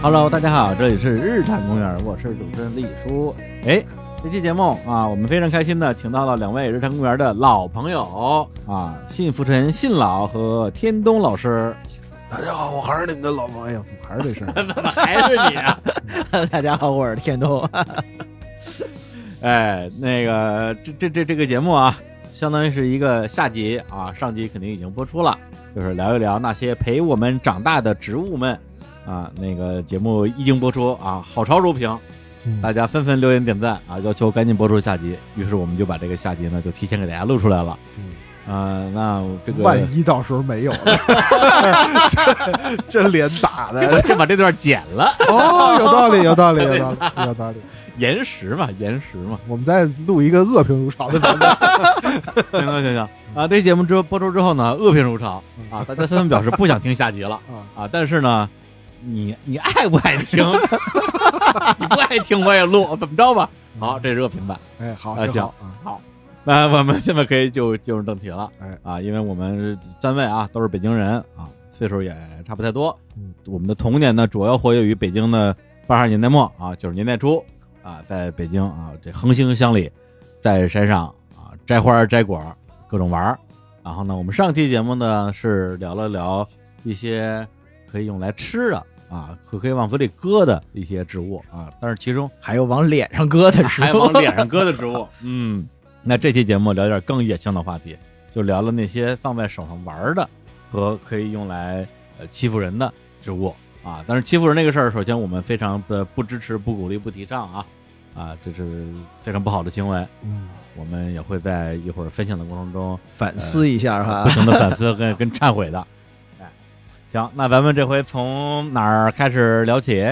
Hello， 大家好，这里是日坛公园，我是主持人李叔。这期节目啊，我们非常开心的请到了两位日坛公园的老朋友啊，信福臣信老和天东老师。 大家好，我还是你们的老朋友，怎么还是这事儿？ 怎么还是你啊？ 大家好，我是天东。 那个这个节目啊，相当于是一个下集啊，上集肯定已经播出了，就是聊一聊那些陪我们长大的植物们啊。那个节目一经播出啊，好潮如萍，大家纷纷留言点赞啊，要求赶紧播出下集。于是我们就把这个下集呢，就提前给大家录出来了。那这个万一到时候没有了，这脸打的， 就把这段剪了。 哦，有道理，有道理，有道理，有道理。 延时嘛。 我们再录一个恶评如潮的版本。 行啊！这节目播出之后呢，恶评如潮啊，大家纷纷表示不想听下集了啊。但是呢，你爱不爱听？你不爱听我也录，怎么着吧？好，这是恶评版。 好， 行，好。那我们现在可以就进入正题了。因为我们三位啊都是北京人啊，岁数也差不太多。我们的童年呢，主要活跃于北京的80年代末啊，90年代初啊，在北京啊这横行乡里，在山上啊摘花摘果各种玩。然后呢，我们上期节目呢是聊了聊一些可以用来吃的啊，可以往嘴里搁的一些植物啊，但是其中还有往脸上搁的植物， 还有往脸上搁的植物。那这期节目聊点更野性的话题，就聊了那些放在手上玩的和可以用来欺负人的植物啊。但是欺负人那个事儿，首先我们非常的不支持、不鼓励、不提倡啊，这是非常不好的行为。我们也会在一会儿分享的过程中反思一下哈， 不停的反思跟忏悔的。行，那咱们这回从哪儿开始聊起？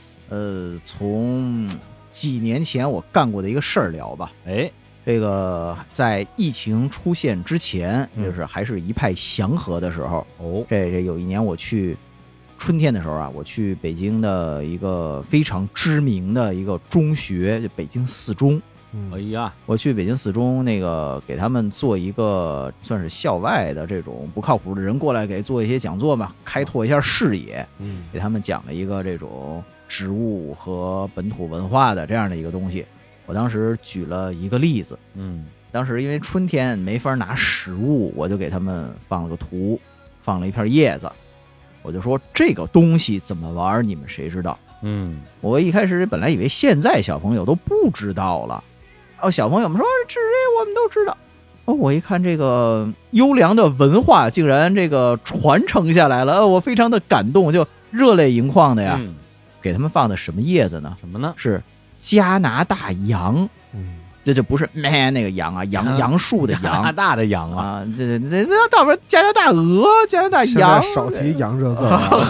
从几年前我干过的一个事儿聊吧。这个在疫情出现之前，就是还是一派祥和的时候。这有一年我去春天的时候啊，我去北京的一个非常知名的一个中学，就北京四中。我去北京四中那个给他们做一个算是校外的这种不靠谱的人过来给做一些讲座嘛，开拓一下视野。给他们讲了一个这种植物和本土文化的这样的一个东西。我当时举了一个例子，当时因为春天没法拿实物，我就给他们放了个图，放了一片叶子，我就说这个东西怎么玩，你们谁知道？我一开始本来以为现在小朋友都不知道了，小朋友们说这我们都知道。我一看这个优良的文化竟然这个传承下来了，我非常的感动，就热泪盈眶的呀。给他们放的什么叶子呢？ 什么呢？ 是加拿大杨。这就不是那个杨啊，杨树的杨， 加拿大的杨啊，对，到边加拿大鹅，加拿大杨， 少提杨这字。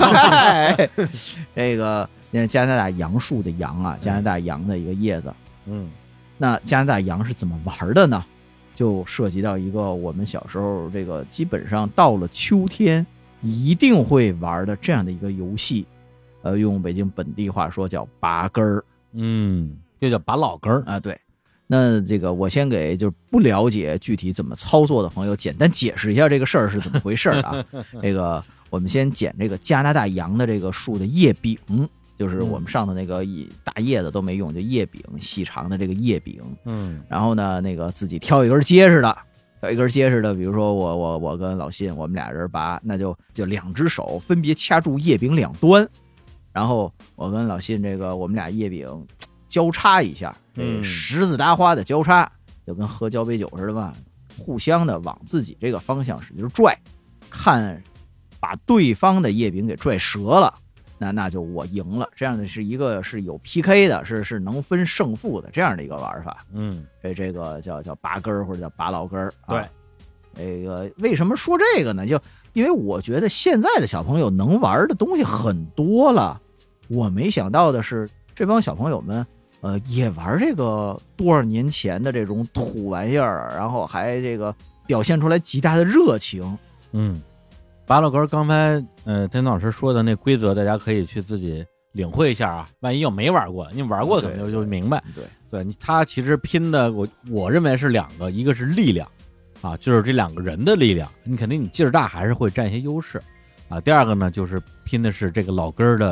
这个加拿大杨树的杨啊，加拿大杨的一个叶子。那加拿大杨是怎么玩的呢？就涉及到一个我们小时候这个基本上到了秋天一定会玩的这样的一个游戏，用北京本地话说叫拔根儿。 就叫拔老根儿啊。对，那这个我先给就是不了解具体怎么操作的朋友简单解释一下这个事儿是怎么回事啊。这个我们先捡这个加拿大杨的这个树的叶柄，就是我们上的那个大叶子都没用，就叶柄细长的这个叶柄。然后呢，那个自己挑一根结实的，比如说我跟老信，我们俩人拔，那就两只手分别掐住叶柄两端，然后我跟老信这个我们俩叶柄交叉一下，十字搭花的交叉，就跟喝交杯酒似的吧，互相的往自己这个方向使劲拽，看把对方的叶柄给拽折了，那就我赢了。这样的是一个是有 PK 的，是能分胜负的这样的一个玩法。这个叫拔根儿或者叫拔老根儿。 对， 这个为什么说这个呢？就因为我觉得现在的小朋友能玩的东西很多了，我没想到的是这帮小朋友们也玩这个多少年前的这种土玩意儿，然后还这个表现出来极大的热情。 拔老根刚才天老师说的那规则，大家可以去自己领会一下啊。万一有没玩过，你玩过的可能就明白。对，他其实拼的我认为是两个，一个是力量啊，就是这两个人的力量，你肯定你劲儿大还是会占一些优势啊。第二个呢，就是拼的是这个老根的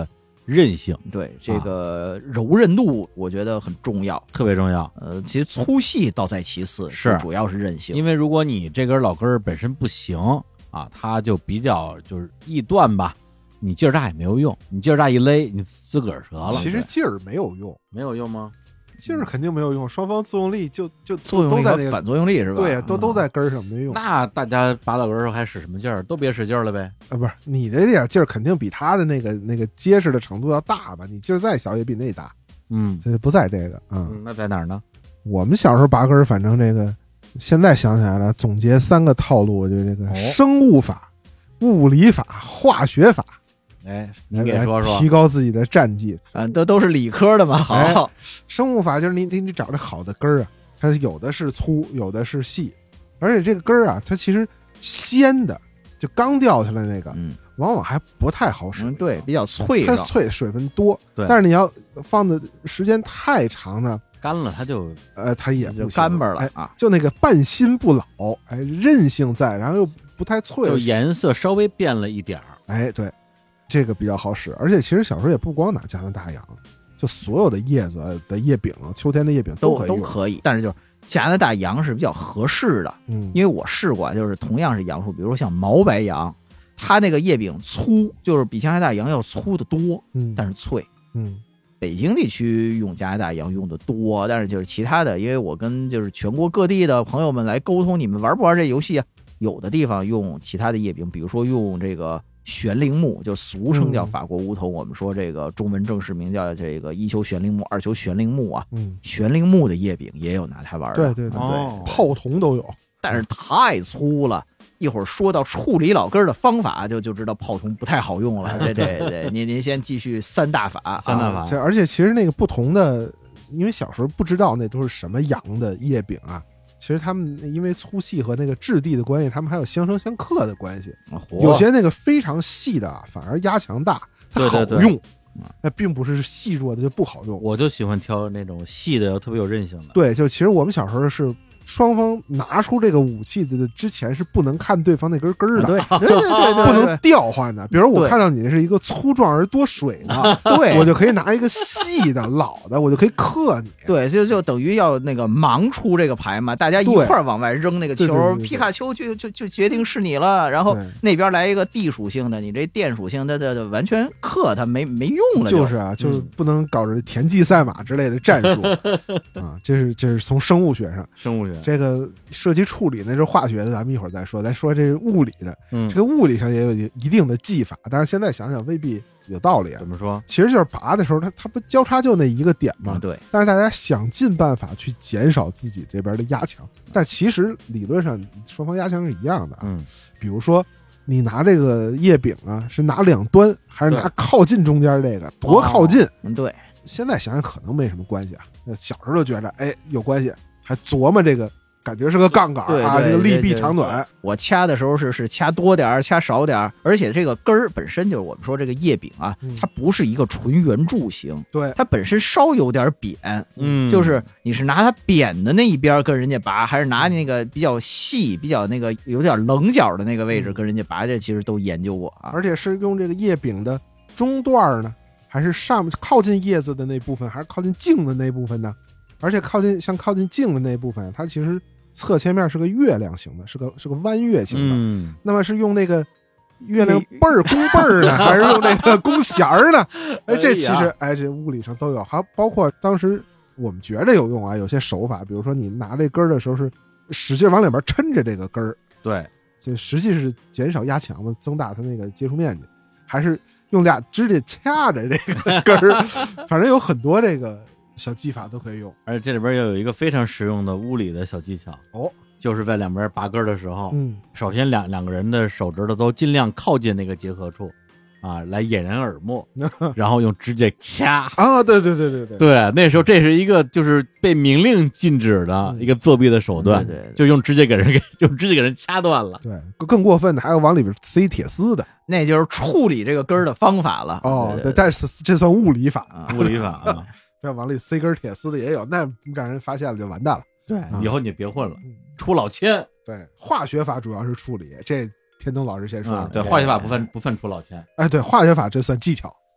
韧性。 对，这个柔韧度我觉得很重要， 特别重要。 其实粗细倒在其次， 是主要是韧性。 因为如果你这根老根本身不行啊，它就比较就是易断吧，你劲儿大也没有用，你劲儿大一勒，你自个儿折了。 其实劲儿没有用， 没有用吗？ 劲儿肯定没有用，双方作用力就作用力都在那个反作用力是吧？ 对，都在根儿上，没用。 那大家拔老根的时候还使什么劲儿？都别使劲儿了呗。 不是你的这点劲儿肯定比他的那个结实的程度要大吧？你劲儿再小也比那大。不在这个那在哪儿呢？ 我们小时候拔根儿，反正这个现在想起来了，总结3个套路，就这个生物法、物理法、化学法。 您给说说， 提高自己的战绩啊，都是理科的嘛。好， 生物法就是你找这好的根儿啊，它有的是粗，有的是细，而且这个根儿啊，它其实鲜的，就刚掉下来那个，往往还不太好使。 对，比较脆， 它脆，水分多。 对， 但是你要放的时间太长呢， 干了它就它也不干巴了啊。 就那个半新不老，韧性在，然后又不太脆， 就颜色稍微变了一点儿。 对。这个比较好使，而且其实小时候也不光拿加拿大洋，就所有的叶子的叶柄，秋天的叶柄都可以。但是就是加拿大洋是比较合适的，因为我试过，就是同样是杨树，比如说像毛白杨，它那个叶柄粗，就是比加拿大洋要粗得多，但是脆。北京地区用加拿大洋用的多，但是就是其他的，因为我跟就是全国各地的朋友们来沟通，你们玩不玩这游戏啊？有的地方用其他的叶柄，比如说用这个悬铃木，就俗称叫法国梧桐，我们说这个中文正式名叫这个一球悬铃木、二球悬铃木啊。悬铃木的叶柄也有拿它玩的， 对，炮筒都有， 但是太粗了。一会儿说到处理老根的方法，就知道炮筒不太好用了。这您先继续3大法， 而且其实那个不同的，因为小时候不知道那都是什么洋的叶柄啊。其实他们因为粗细和那个质地的关系，他们还有相生相克的关系。有些那个非常细的反而压强大，它好用。那并不是细弱的就不好用。 我就喜欢挑那种细的，特别有韧性的。 对，就其实我们小时候是双方拿出这个武器的之前是不能看对方那根根儿的， 对， 不能调换的。比如我看到你是一个粗壮而多水的， 对， 我就可以拿一个细的老的，我就可以克你。 对，就等于要那个盲出这个牌嘛，大家一块儿往外扔那个球，皮卡丘就决定是你了。然后那边来一个地属性的，你这电属性的完全克它没用了。 就是啊，就是不能搞着田忌赛马之类的战术啊。这是从生物学上，这个涉及处理那是化学的，咱们一会儿再说。咱说这物理的，这个物理上也有一定的技法，但是现在想想未必有道理啊。 怎么说？ 其实就是拔的时候，它不交叉就那一个点嘛。 对。 但是大家想尽办法去减少自己这边的压强，但其实理论上双方压强是一样的啊。比如说你拿这个叶柄啊，是拿两端还是拿靠近中间这个？多靠近？ 对。 现在想想可能没什么关系啊，那小时候就觉得有关系。还琢磨这个，感觉是个杠杆啊，这个利弊长短。 我掐的时候是掐多点掐少点，而且这个根儿本身就是我们说这个叶柄啊，它不是一个纯圆柱形， 对， 它本身稍有点扁，就是你是拿它扁的那一边跟人家拔，还是拿那个比较细、比较那个有点棱角的那个位置跟人家拔，这其实都研究过啊。 而且是用这个叶柄的中段呢，还是上面靠近叶子的那部分，还是靠近茎的那部分呢？而且靠近茎的那部分，它其实侧切面是个月亮形的，是个弯月形的。那么是用那个月亮背儿弓背儿呢，还是用那个弓弦儿呢？这其实这物理上都有，还包括当时我们觉得有用啊，有些手法，比如说你拿这根儿的时候是使劲往里边抻着这个根儿， 对， 这实际是减少压强嘛，增大它那个接触面积，还是用俩指甲掐着这个根儿，反正有很多这个小技法都可以用。 而且这里边又有一个非常实用的物理的小技巧就是在两边拔根的时候，首先两个人的手指头都尽量靠近那个结合处啊，来掩人耳目，然后用指甲掐啊，对， 那时候这是一个就是被明令禁止的一个作弊的手段，就用指甲给人掐断了。 对，更过分的还有往里边塞铁丝的， 那就是处理这个根的方法了。 对，但是这算物理法啊。 要往里塞根铁丝的也有，那让人发现了就完蛋了。 对，以后你别混了，出老千。 对，化学法主要是处理，这天东老师先说了。 对，化学法不犯出老千。 对，化学法这算技巧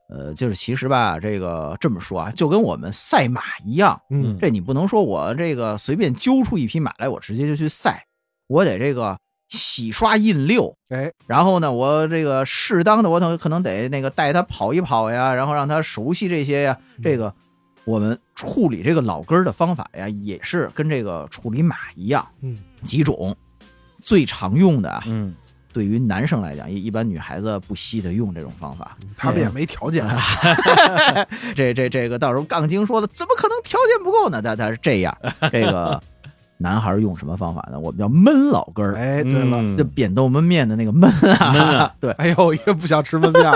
就是其实吧，这个这么说啊，就跟我们赛马一样，这你不能说我这个随便揪出一匹马来，我直接就去赛，我得这个洗刷印溜，然后呢，我这个适当的我可能得那个带他跑一跑呀，然后让他熟悉这些呀，这个我们处理这个老根的方法呀，也是跟这个处理马一样，几种最常用的啊，对于男生来讲，一般女孩子不稀得用这种方法， 他们也没条件。 这个到时候杠精说的，怎么可能条件不够呢？他是这样，这个男孩用什么方法呢？我们叫焖老根儿。 对了， 这扁豆焖面的那个焖啊，对。 哎呦，也不想吃焖面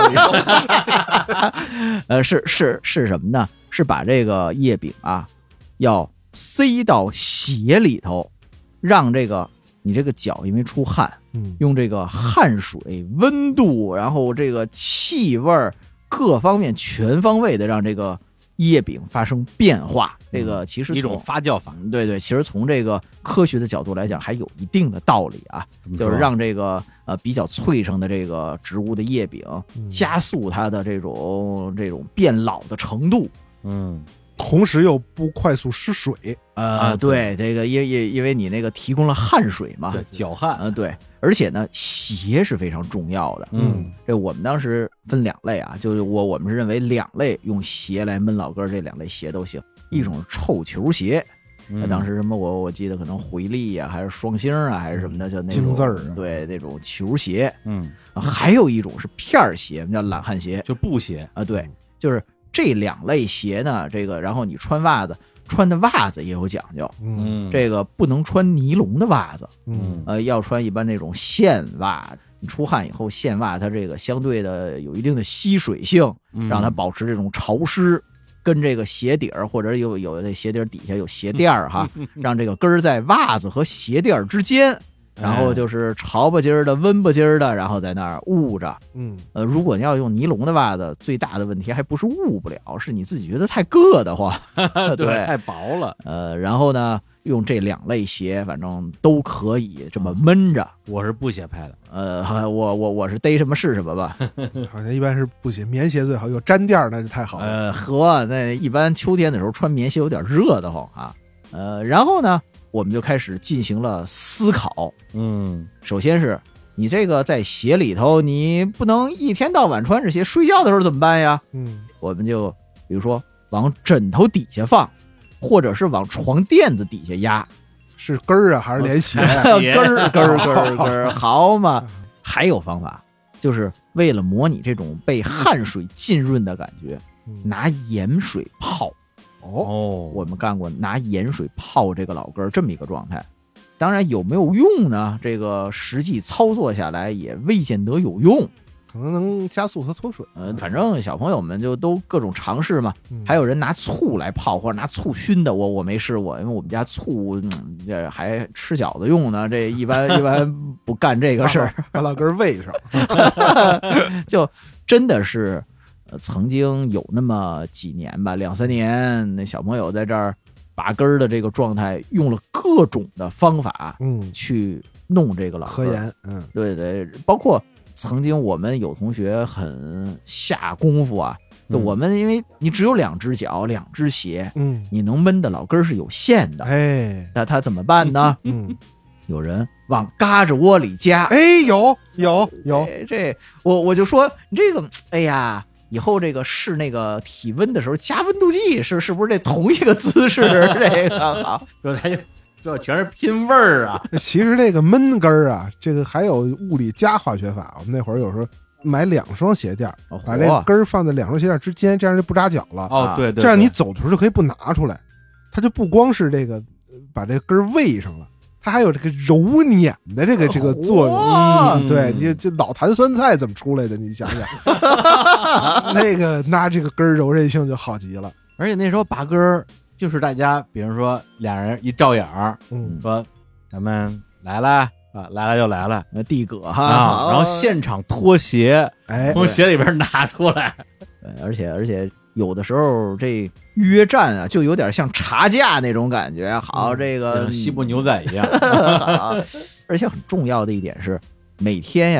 了。 是什么呢？是把这个叶饼啊，要塞到血里头，让这个。你这个脚因为出汗，用这个汗水、温度，然后这个气味各方面全方位的让这个叶饼发生变化。这个其实一种发酵法， 对，其实从这个科学的角度来讲，还有一定的道理啊，就是让这个比较脆生的这个植物的叶饼加速它的这种变老的程度。 同时又不快速失水对，这个因为你那个提供了汗水嘛， 对，脚汗对，而且呢，鞋是非常重要的。这我们当时分2类啊，就是我们是认为2类用鞋来焖老根，这2类鞋都行。一种是臭球鞋，当时什么我记得可能回力啊，还是双星啊，还是什么的，就那种金字儿， 对，那种球鞋。还有一种是片儿鞋，我们叫懒汉鞋， 就布鞋啊，对，就是。这2类鞋呢，这个然后你穿袜子，穿的袜子也有讲究，这个不能穿尼龙的袜子，要穿一般那种线袜。你出汗以后，线袜它这个相对的有一定的吸水性，让它保持这种潮湿，跟这个鞋底儿或者有的鞋底底下有鞋垫儿哈，让这个跟儿在袜子和鞋垫儿之间。然后就是潮吧唧儿的、温吧唧儿的，然后在那儿捂着。如果你要用尼龙的袜子，最大的问题还不是捂不了，是你自己觉得太硌得慌，对， 太薄了。 然后呢，用这2类鞋，反正都可以这么闷着。 我是布鞋派的， 我是逮什么是什么吧。 好像一般是布鞋，棉鞋最好，有沾垫那就太好了。 那一般秋天的时候穿棉鞋有点热得慌啊。然后呢？我们就开始进行了思考。首先是你这个在鞋里头，你不能一天到晚穿着鞋，睡觉的时候怎么办呀？我们就比如说往枕头底下放，或者是往床垫子底下压。 是根儿啊，还是连鞋？ 根儿，好嘛。还有方法，就是为了模拟这种被汗水浸润的感觉，拿盐水泡。我们干过拿盐水泡这个老根这么一个状态，当然有没有用呢？这个实际操作下来也未见得有用， 可能能加速它脱水。 反正小朋友们就都各种尝试嘛。还有人拿醋来泡，或者拿醋熏的，我没试过，因为我们家醋这还吃饺子用呢，这一般不干这个事儿， 把老根喂上， 就真的是。曾经有那么几年吧，2、3年，那小朋友在这儿拔根的这个状态，用了各种的方法，去弄这个老根。 科研， 对，包括曾经我们有同学很下功夫啊，就我们因为你只有2只脚、2只鞋，你能焖的老根是有限的，那他怎么办呢？有人往嘎吱窝里加， 有， 这我就说你这个，哎呀。以后这个试那个体温的时候加温度计是不是这同一个姿势？这个好， 这全是拼味儿啊！ 其实这个焖根儿啊，这个还有物理加化学法。我们那会儿有时候买2双鞋垫，把这根儿放在2双鞋垫之间，这样就不扎脚了。 对， 这样你走的时候就可以不拿出来，它就不光是这个把这根儿喂上了。它还有这个揉捻的这个作用，对，你这老坛酸菜怎么出来的？你想想，那个拿这个根儿柔韧性就好极了。 而且那时候拔根儿就是大家，比如说2人一照眼儿，说咱们来了啊，来了就来了， 地葛哈， 然后现场脱鞋，从鞋里边拿出来， 而且有的时候这约战啊，就有点像查架那种感觉。好，这个像西部牛仔一样。 而且很重要的一点是，每天呀，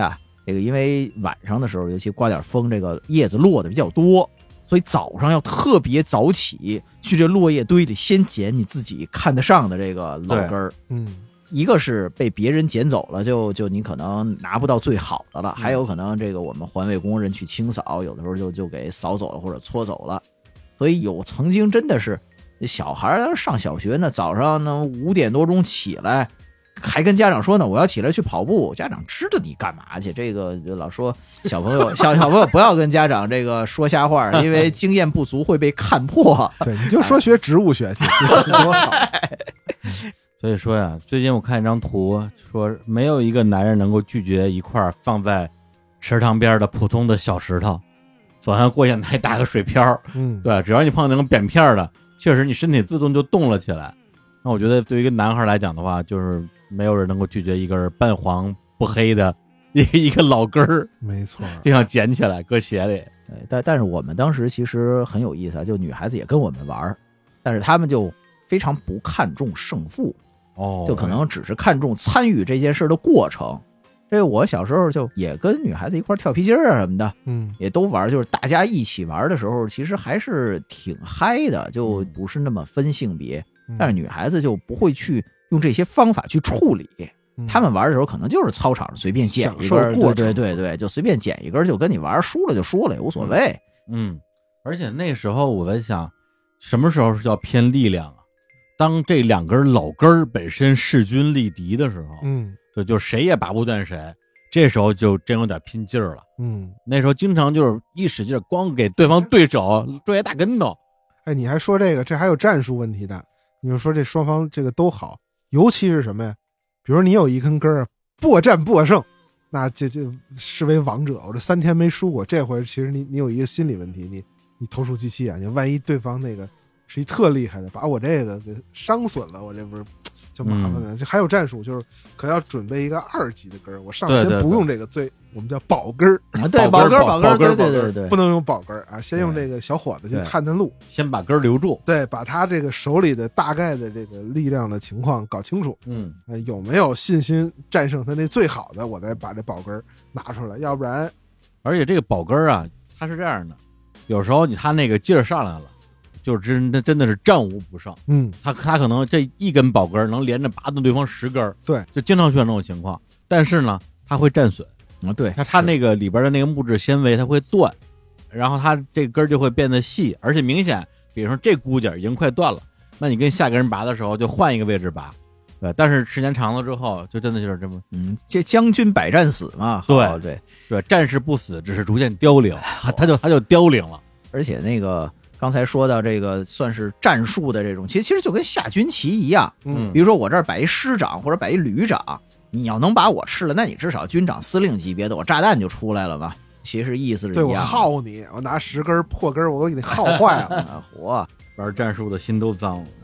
这个因为晚上的时候，尤其刮点风，这个叶子落的比较多，所以早上要特别早起，去这落叶堆里先捡你自己看得上的这个老根儿。一个是被别人捡走了，就你可能拿不到最好的了，还有可能这个我们环卫工人去清扫，有的时候就给扫走了或者搓走了。所以曾经真的是小孩上小学呢，早上呢5点多钟起来，还跟家长说呢，我要起来去跑步。家长知道你干嘛去？这个就老说小朋友不要跟家长这个说瞎话，因为经验不足会被看破。 对，你就说学植物学去，多好。 所以说呀，最近我看一张图，说没有一个男人能够拒绝一块放在池塘边的普通的小石头，早上过去还打个水漂。对，只要你碰到那种扁片的，确实你身体自动就动了起来。那我觉得对于一个男孩来讲的话，就是没有人能够拒绝一根半黄不黑的一个老根儿， 没错， 就想捡起来搁鞋里。 但是我们当时其实很有意思啊，就女孩子也跟我们玩，但是他们就非常不看重胜负。就可能只是看重参与这件事的过程。这个我小时候就也跟女孩子一块跳皮筋啊什么的，也都玩，就是大家一起玩的时候，其实还是挺嗨的，就不是那么分性别。但是女孩子就不会去用这些方法去处理，他们玩的时候可能就是操场上随便捡一根，对，就随便捡一根，就跟你玩，输了就输了也无所谓。 而且那时候我在想，什么时候是叫偏力量啊？当这2根老根儿本身势均力敌的时候，就谁也拔不断谁，这时候就真有点拼劲儿了。那时候经常就是一使劲，光给对方对手拽大跟头。 哎，你还说这个，这还有战术问题的。你就说这双方这个都好，尤其是什么呀？比如你有一根根儿，破战破胜，那这视为王者。我这3天没输过，这回其实你有一个心理问题，你投鼠忌器啊，你万一对方那个是一特厉害的，把我这个给伤损了，我这不是就麻烦了。这还有战术，就是可要准备一个2级的根儿，我上先不用这个我们叫保根儿啊，对，保根儿，对， 不能用保根儿啊，先用这个小伙子去探路， 先把根儿留住， 对，把他这个手里的大概的这个力量的情况搞清楚，有没有信心战胜他那最好的，我再把这保根儿拿出来，要不然， 而且这个保根儿啊，它是这样的，有时候他那个劲儿上来了。就真的是战无不胜，他可能这一根保根能连着拔动对方10根， 对， 就经常出现这种情况。但是呢，他会战损啊，对， 他那个里边的那个木质纤维它会断，然后它这根就会变得细，而且明显，比如说这箍节已经快断了，那你跟下个人拔的时候就换一个位置拔，对。但是时间长了之后，就真的就是这么， 这将军百战死嘛， 对，战士不死，只是逐渐凋零，他就凋零了， 而且那个。刚才说到这个算是战术的这种，其实就跟下军旗一样。比如说我这儿摆一师长或者摆一旅长，你要能把我吃了，那你至少军长司令级别的，我炸弹就出来了嘛。其实意思是一样的。 对，我耗你，我拿10根破根，我都给你耗坏了。 活玩战术的心都脏了。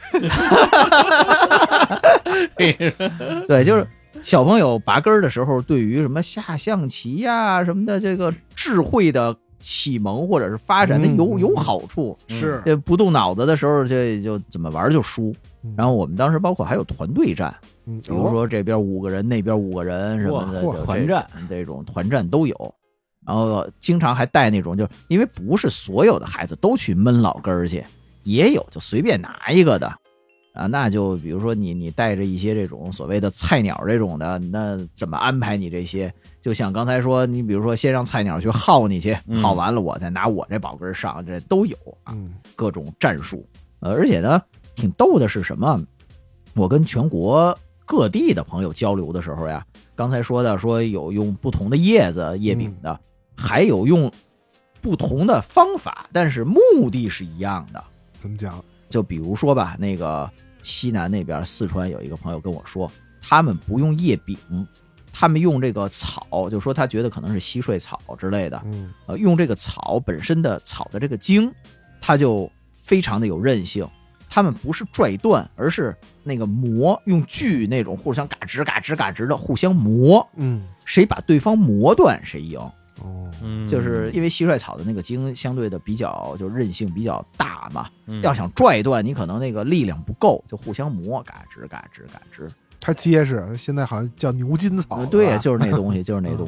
对，就是小朋友拔根的时候，对于什么下象棋呀什么的，这个智慧的启蒙或者是发展的有好处， 是这不动脑子的时候就怎么玩就输。然后我们当时包括还有团队战，比如说这边5个人那边5个人什么的， 团战这种团战都有。然后经常还带那种，就因为不是所有的孩子都去闷老根儿去，也有就随便拿一个的啊，那就比如说你带着一些这种所谓的菜鸟这种的，那怎么安排你这些？就像刚才说，你比如说先让菜鸟去耗你去，耗完了我再拿我这宝根上，这都有啊，各种战术。而且呢，挺逗的是什么？我跟全国各地的朋友交流的时候呀，刚才说的说有用不同的叶柄的，还有用不同的方法，但是目的是一样的。 怎么讲？ 就比如说吧，那个西南那边四川有一个朋友跟我说，他们不用叶柄，他们用这个草，就说他觉得可能是蟋蟀草之类的，用这个草本身的草的这个茎，它就非常的有韧性。他们不是拽断，而是那个磨，用锯那种互相嘎吱嘎吱嘎吱的互相磨，谁把对方磨断谁赢。就是因为蟋蟀草的那个茎相对的比较就韧性比较大嘛，要想拽断你可能那个力量不够，就互相磨，嘎吱嘎吱嘎吱， 它结实。现在好像叫牛筋草， 对，就是那东西，就是那东西。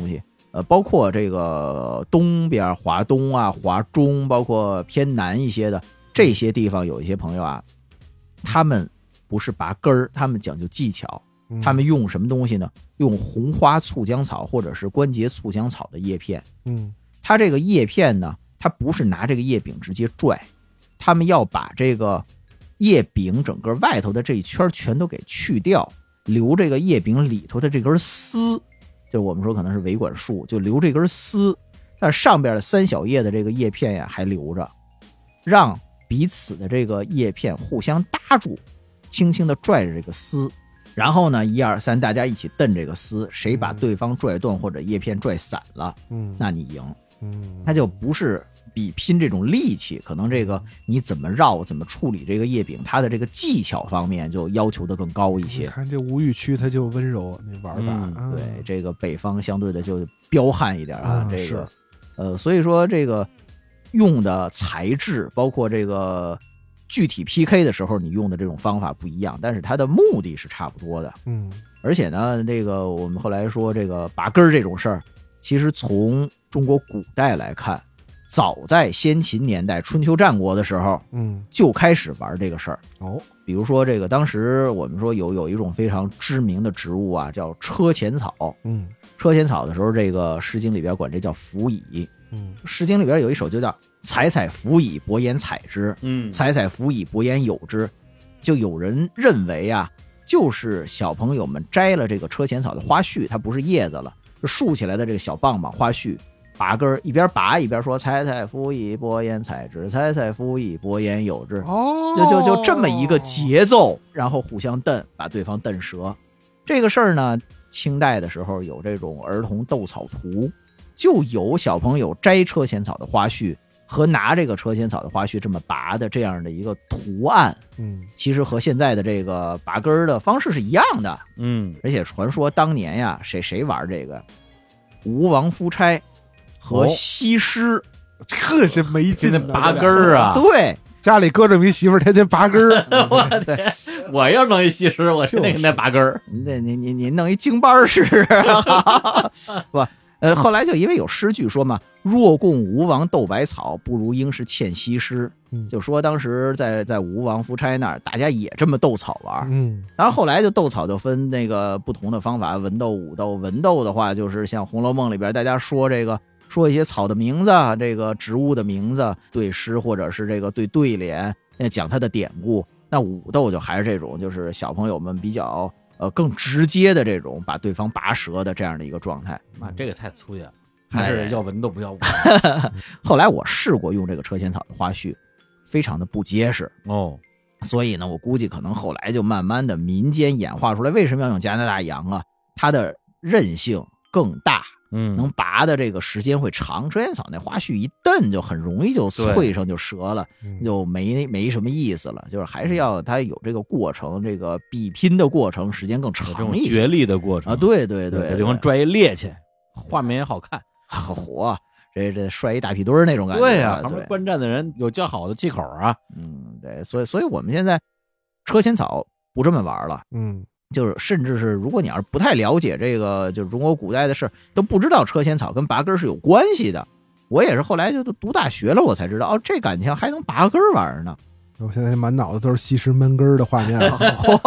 包括这个东边华东啊、华中，包括偏南一些的这些地方，有一些朋友啊，他们不是拔根儿，他们讲究技巧，他们用什么东西呢？用红花醋浆草或者是关节醋浆草的叶片。它这个叶片呢，它不是拿这个叶柄直接拽，他们要把这个叶柄整个外头的这一圈全都给去掉，留这个叶柄里头的这根丝，就我们说可能是维管束，就留这根丝，但上边的3小叶的这个叶片呀还留着，让彼此的这个叶片互相搭住，轻轻的拽着这个丝，然后呢1、2、3大家一起蹬这个丝，谁把对方拽断或者叶片拽散了，那你赢。它就不是比拼这种力气，可能这个你怎么绕怎么处理这个叶柄，它的这个技巧方面就要求的更高一些。 你看这吴玉区它就温柔那玩法， 对，这个北方相对的就彪悍一点啊，这个所以说这个用的材质包括这个具体 PK 的时候你用的这种方法不一样，但是它的目的是差不多的。而且呢这个我们后来说这个拔根这种事儿，其实从中国古代来看，早在先秦年代春秋战国的时候就开始玩这个事儿。比如说这个当时我们说有一种非常知名的植物啊，叫车前草。车前草的时候，这个诗经里边管这叫辅以。诗经里边有一首就叫采采辅以，伯言采之。采采辅以，伯言有之。就有人认为啊，就是小朋友们摘了这个车前草的花絮，它不是叶子了，是竖起来的这个小棒棒花絮，拔根一边拔一边说采采辅以，伯言采之，采采辅以，伯言有之。就这么一个节奏，然后互相蹬，把对方蹬折。这个事儿呢，清代的时候有这种儿童斗草图，就有小朋友摘车前草的花絮和拿这个车前草的花絮这么拔的这样的一个图案。其实和现在的这个拔根的方式是一样的。而且传说当年呀，谁玩这个？吴王夫差和西施， 这是没劲的拔根啊！ 对， 家里搁这么一媳妇天天拔根我要弄一西施，我天天给他拔根。 你弄一京班试试，不？后来就因为有诗句说嘛，若共吴王斗百草，不如应是欠西施。就说当时在吴王夫差那儿，大家也这么斗草玩。然后后来就斗草就分那个不同的方法，文斗武斗。文斗的话，就是像《红楼梦》里边大家说一些草的名字，这个植物的名字，对诗或者是这个对联，讲它的典故。那武斗就还是这种，就是小朋友们比较更直接的这种把对方拔折的这样的一个状态。 这个太粗野了，还是要文斗不要武。 后来我试过用这个车前草的花絮，非常的不结实所以呢我估计可能后来就慢慢的民间演化出来，为什么要用加拿大杨啊？它的韧性更大，能拔的这个时间会长。车前草那花絮一蹬就很容易就脆上就折了，就没什么意思了。就是还是要它有这个过程，这个比拼的过程时间更长一些， 角力的过程啊。对对对， 有地方拽一趔趄，画面也好看， 火这摔一大屁墩儿那种感觉。 对啊，旁边观战的人有较好的气口啊。 对，所以我们现在车前草不这么玩了。就是甚至是如果你要是不太了解这个就是中国古代的事，都不知道车前草跟拔根是有关系的。我也是后来就读大学了，我才知道这感情还能拔根玩呢。 我现在满脑子都是西施闷根的画面了。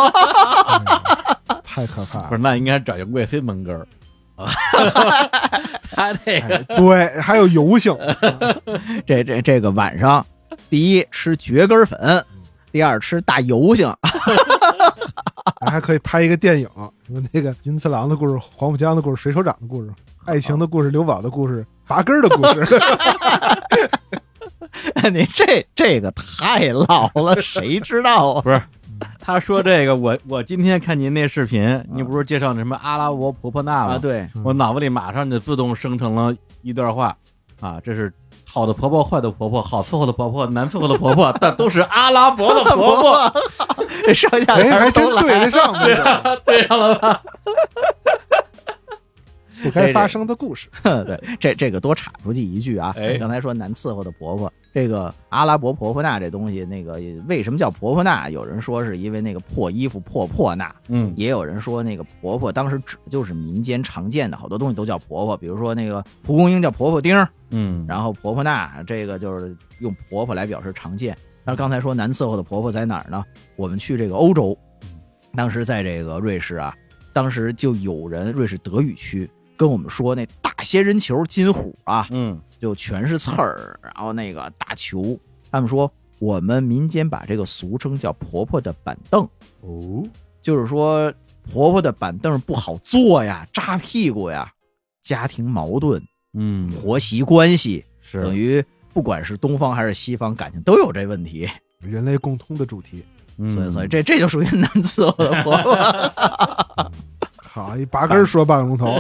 太可怕了。 不是，那应该找杨贵妃闷根。他这个对，还有油性。 这个晚上，第一吃蕨根粉，第二吃大油性。 还可以拍一个电影，什么那个银次郎的故事、黄浦江的故事、水手长的故事、爱情的故事、刘宝的故事、拔根的故事。 你这个太老了，谁知道啊？ 不是，他说这个，我今天看您那视频，你不是介绍什么阿拉伯婆婆纳吗？ 对， 我脑子里马上就自动生成了一段话啊，这是好的婆婆、坏的婆婆、好伺候的婆婆、难伺候的婆婆，但都是阿拉伯的婆婆。 这上下还真对得上， 对上了吧？ 不该发生的故事。 对，这个多插出去一句啊，刚才说难伺候的婆婆，这个阿拉伯婆婆纳这东西，那个为什么叫婆婆纳？有人说是因为那个破衣服破纳，也有人说那个婆婆当时指的就是民间常见的好多东西都叫婆婆，比如说那个蒲公英叫婆婆丁，然后婆婆纳这个就是用婆婆来表示常见。那刚才说难伺候的婆婆在哪儿呢？我们去这个欧洲，当时在这个瑞士啊，当时就有人瑞士德语区跟我们说，那大仙人球金虎啊，就全是刺儿，然后那个大球，他们说我们民间把这个俗称叫婆婆的板凳，就是说婆婆的板凳不好坐呀，扎屁股呀，家庭矛盾，婆媳关系，是等于不管是东方还是西方感情都有这问题， 人类共通的主题。 所以这就属于难伺候的婆婆。 好，一拔根说半龙头。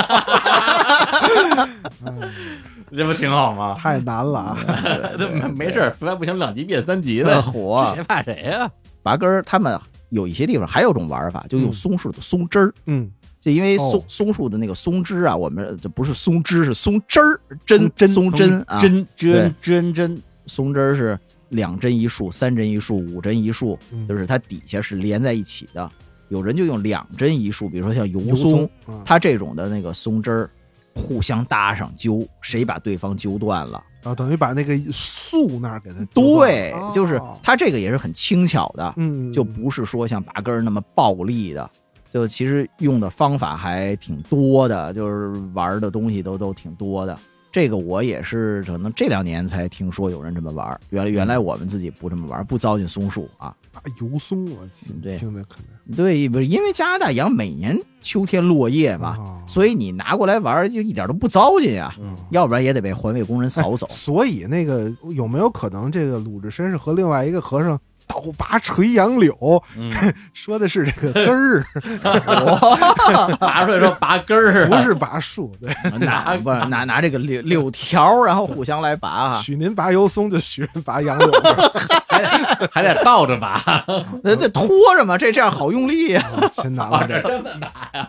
这不挺好吗？ 太难了啊！ 没事，实在不行2级变3级的， 火谁怕谁呀？ 拔根他们有一些地方还有种玩法，就用松树的松枝儿。就因为松树的那个松枝啊，我们这不是松枝，是松枝儿，松针啊， 针， 松枝儿是2针一束、3针一束、5针一束，就是它底下是连在一起的。有人就用2针一束，比如说像油松，它这种的那个松枝儿互相搭上揪，谁把对方揪断了， 等于把那个树那儿给它对，就是它这个也是很轻巧的，就不是说像拔根那么暴力的。就其实用的方法还挺多的，就是玩的东西都挺多的。这个我也是可能这2年才听说有人这么玩，原来我们自己不这么玩，不糟践松树啊。 油松我听着可能对，不是因为加拿大羊每年秋天落叶嘛，所以你拿过来玩就一点都不糟践呀，要不然也得被环卫工人扫走。 所以那个有没有可能这个鲁智深是和另外一个和尚倒拔垂杨柳，说的是这个根儿， 拔出来说拔根儿， 不是拔树，对， 拿这个柳条，然后互相来拔啊。 许您拔油松，就许人拔杨柳， 还得倒着拔， 这拖着嘛，这样好用力呀， 真难了， 这么拔呀。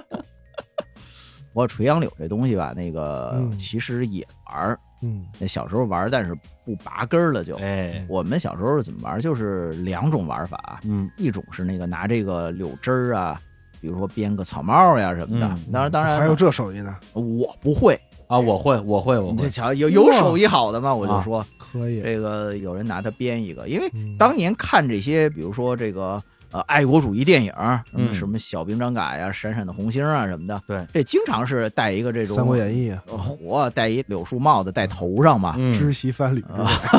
我垂杨柳这东西吧，那个其实也玩。那小时候玩，但是不拔根了就。我们小时候怎么玩？就是2种玩法。一种是那个拿这个柳枝儿啊，比如说编个草帽呀什么的。当然还有这手艺呢。 我不会啊，我会。 你瞧，有手艺好的吗？我就说可以。 这个有人拿它编一个，因为当年看这些，比如说这个。爱国主义电影，什么小兵张嘎呀、闪闪的红星啊什么的， 对， 这经常是戴一个这种 《三国演义》 戴一柳树帽子戴头上嘛， 知席翻履。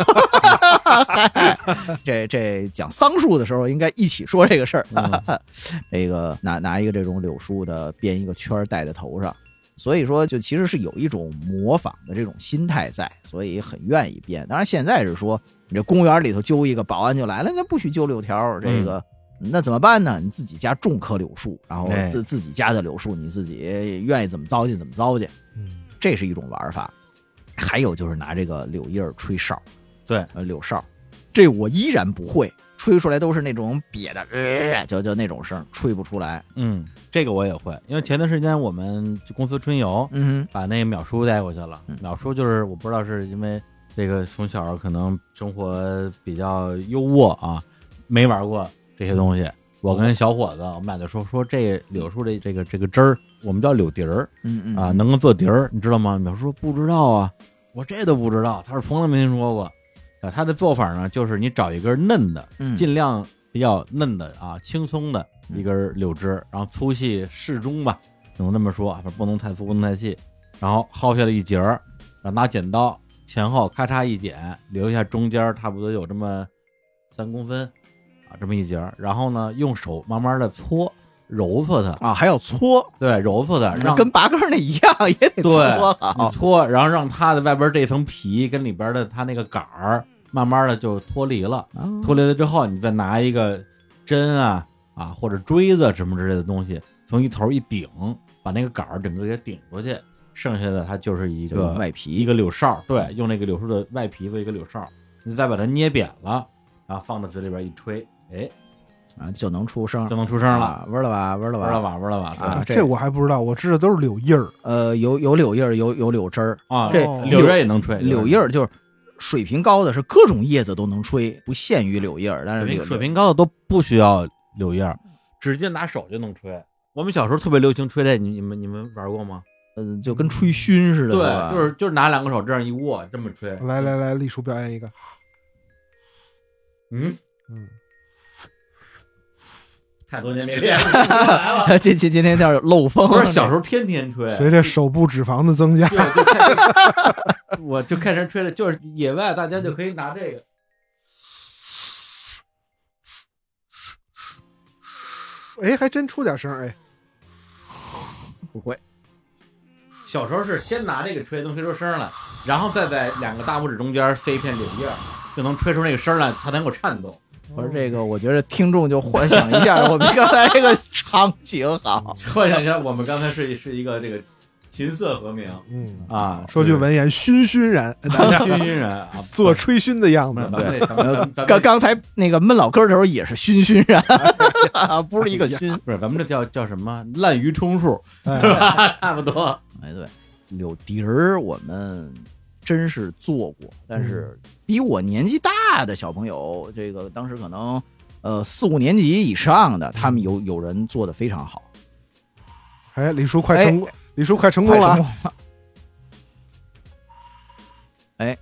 这讲桑树的时候应该一起说这个事儿。这个拿一个这种柳树的编一个圈戴在头上，所以说就其实是有一种模仿的这种心态在，所以很愿意编。当然现在是说你这公园里头揪一个保安就来了，那不许揪柳条，这个。那怎么办呢？你自己家种棵柳树，然后自己家的柳树你自己愿意怎么糟践怎么糟践，这是一种玩法。还有就是拿这个柳叶吹哨， 对， 柳哨，这我依然不会，吹出来都是那种瘪的，就那种声，吹不出来。 这个我也会，因为前段时间我们公司春游，把那个淼叔带过去了。淼叔就是我不知道是因为这个从小可能生活比较优渥啊，没玩过。这些东西，我跟小伙子，我们俩就说这柳树这个枝儿，我们叫柳笛儿，能够做笛儿，你知道吗？淼叔说不知道啊，我这都不知道，他是从来没听说过。他的做法呢，就是你找一根嫩的，尽量比较嫩的啊，轻松的一根柳枝，然后粗细适中吧，只能这么说，不能太粗，不能太细，然后薅下来一截儿，然后拿剪刀前后咔嚓一剪，留下中间差不多有这么3公分。这么一截，然后呢，用手慢慢的搓，揉搓它啊，还要搓， 对，揉搓它， 跟拔根那一样，也得搓好，你搓，然后让它的外边这层皮跟里边的它那个杆儿，慢慢的就脱离了，脱离了之后，你再拿一个针啊或者锥子什么之类的东西，从一头一顶，把那个杆儿整个给顶过去，剩下的它就是一个外皮， 一个柳哨，对，用那个柳树的外皮做一个柳哨，你再把它捏扁了，然后放到嘴里边一吹。 啊，就能出声了， 闻了吧，闻了吧啊！这我还不知道，我知道都是柳叶儿。 有柳叶儿，有柳枝儿啊， 这柳叶也能吹。 柳叶儿就是水平高的是各种叶子都能吹，不限于柳叶儿。但是水平高的都不需要柳叶儿，直接拿手就能吹。我们小时候特别流行吹这，你们玩过吗？ 就跟吹埙似的。 对，就是拿2个手这样一握，这么吹。 来，栗叔表演一个。 太多年没练了， 今天叫漏风。 不是小时候天天吹， 随着手部脂肪的增加， 我就开始吹了。就是野外大家就可以拿这个， 哎，还真出点声，哎， 不会。 小时候是先拿这个吹，能吹出声来，然后再在2个大拇指中间飞一片柳叶，就能吹出那个声来，它能够颤动。 不是这个，我觉得听众就幻想一下我们刚才这个场景好， 幻想一下我们刚才是一个这个琴瑟和鸣， 说句文言，醺醺然， 啊， 做吹埙的样子。 对，刚才那个闷老歌的时候也是醺醺然，不是一个醺， 不是咱们这叫什么滥竽充数，是吧？差不多。 哎，对，柳笛儿我们真是做过，但是比我年纪大的小朋友，这个当时可能4、5年级以上的，他们有人做的非常好。 哎，李叔快成功，李叔快成功了。 哎，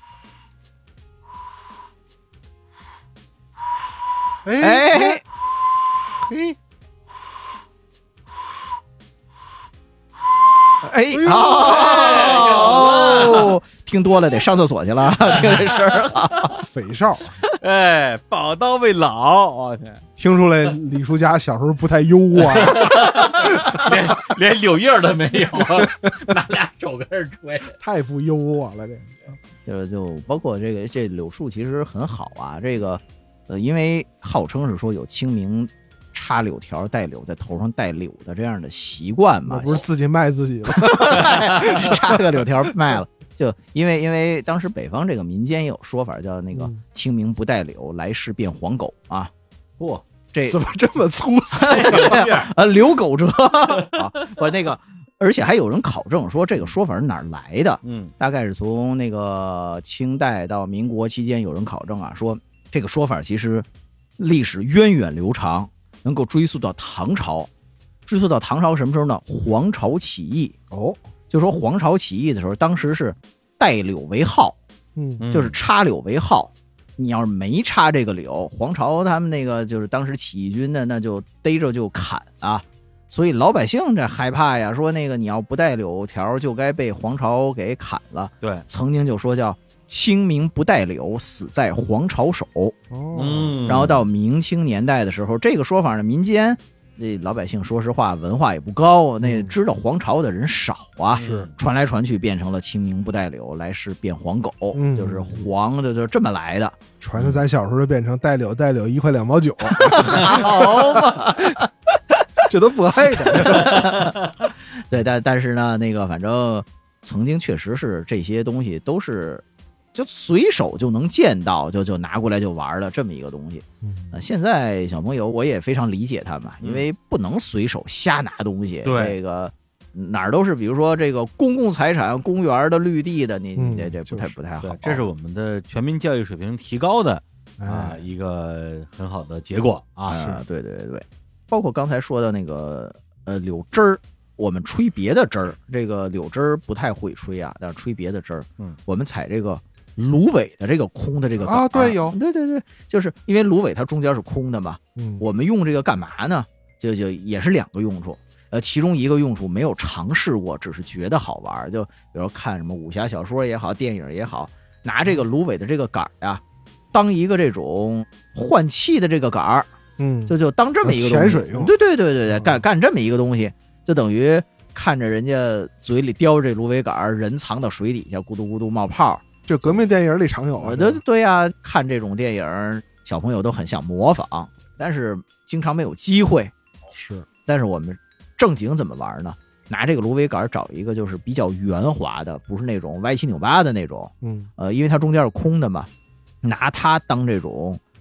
听多了得上厕所去了，听这声儿好。 匪哨， 哎，宝刀未老，我天， 听出来李叔家小时候不太优渥啊，连柳叶都没有，拿2手跟这吹， 太不优渥了。 就包括这柳树其实很好啊，这个因为号称是说有清明插柳条带柳，在头上带柳的这样的习惯嘛， 不是自己卖自己了， 插个柳条卖了。就因为当时北方这个民间也有说法，叫那个清明不带柳，来世变黄狗啊。 嚯， 这怎么这么粗俗？ 柳狗折啊！我那个，而且还有人考证说这个说法是哪儿来的？大概是从那个清代到民国期间，有人考证啊，说这个说法其实历史源远流长，能够追溯到唐朝。追溯到唐朝什么时候呢？黄巢起义哦。就说黄巢起义的时候，当时是带柳为号，就是插柳为号。你要是没插这个柳，黄巢他们那个就是当时起义军的，那就逮着就砍啊。所以老百姓这害怕呀，说那个你要不带柳条，就该被黄巢给砍了。 对， 曾经就说叫清明不带柳，死在黄巢手。然后到明清年代的时候，这个说法呢，民间。这老百姓说实话文化也不高，那知道黄巢的人少啊， 是传来传去变成了清明不带柳，来世变黄狗，就是黄的就这么来的。 传的咱小时候变成带柳1块2毛9， 好嘛， 这都不挨着。 对，但是呢，那个反正曾经确实是这些东西都是。就随手就能见到，就拿过来就玩了这么一个东西。现在小朋友我也非常理解他们，因为不能随手瞎拿东西。 对， 这个哪儿都是，比如说这个公共财产、公园的、绿地的，你这不太好。 这是我们的全民教育水平提高的一个很好的结果啊！ 是，对，包括刚才说的那个柳枝儿。我们吹别的枝儿，这个柳枝儿不太会吹啊，但是吹别的枝儿，我们采这个芦苇的这个空的这个杆啊，对，有， 对，就是因为芦苇它中间是空的嘛，我们用这个干嘛呢？就也是2个用处，其中一个用处没有尝试过，只是觉得好玩，就比如看什么武侠小说也好，电影也好，拿这个芦苇的这个杆呀，当一个这种换气的这个杆儿，就当这么一个潜水用， 对，干这么一个东西。就等于看着人家嘴里叼着这芦苇杆，人藏到水底下，咕嘟咕嘟冒泡。 这革命电影里常有啊。 对呀，看这种电影，小朋友都很想模仿，但是经常没有机会。 是， 但是我们正经怎么玩呢？拿这个芦苇杆找一个就是比较圆滑的，不是那种歪七扭八的那种。因为它中间是空的嘛，拿它当这种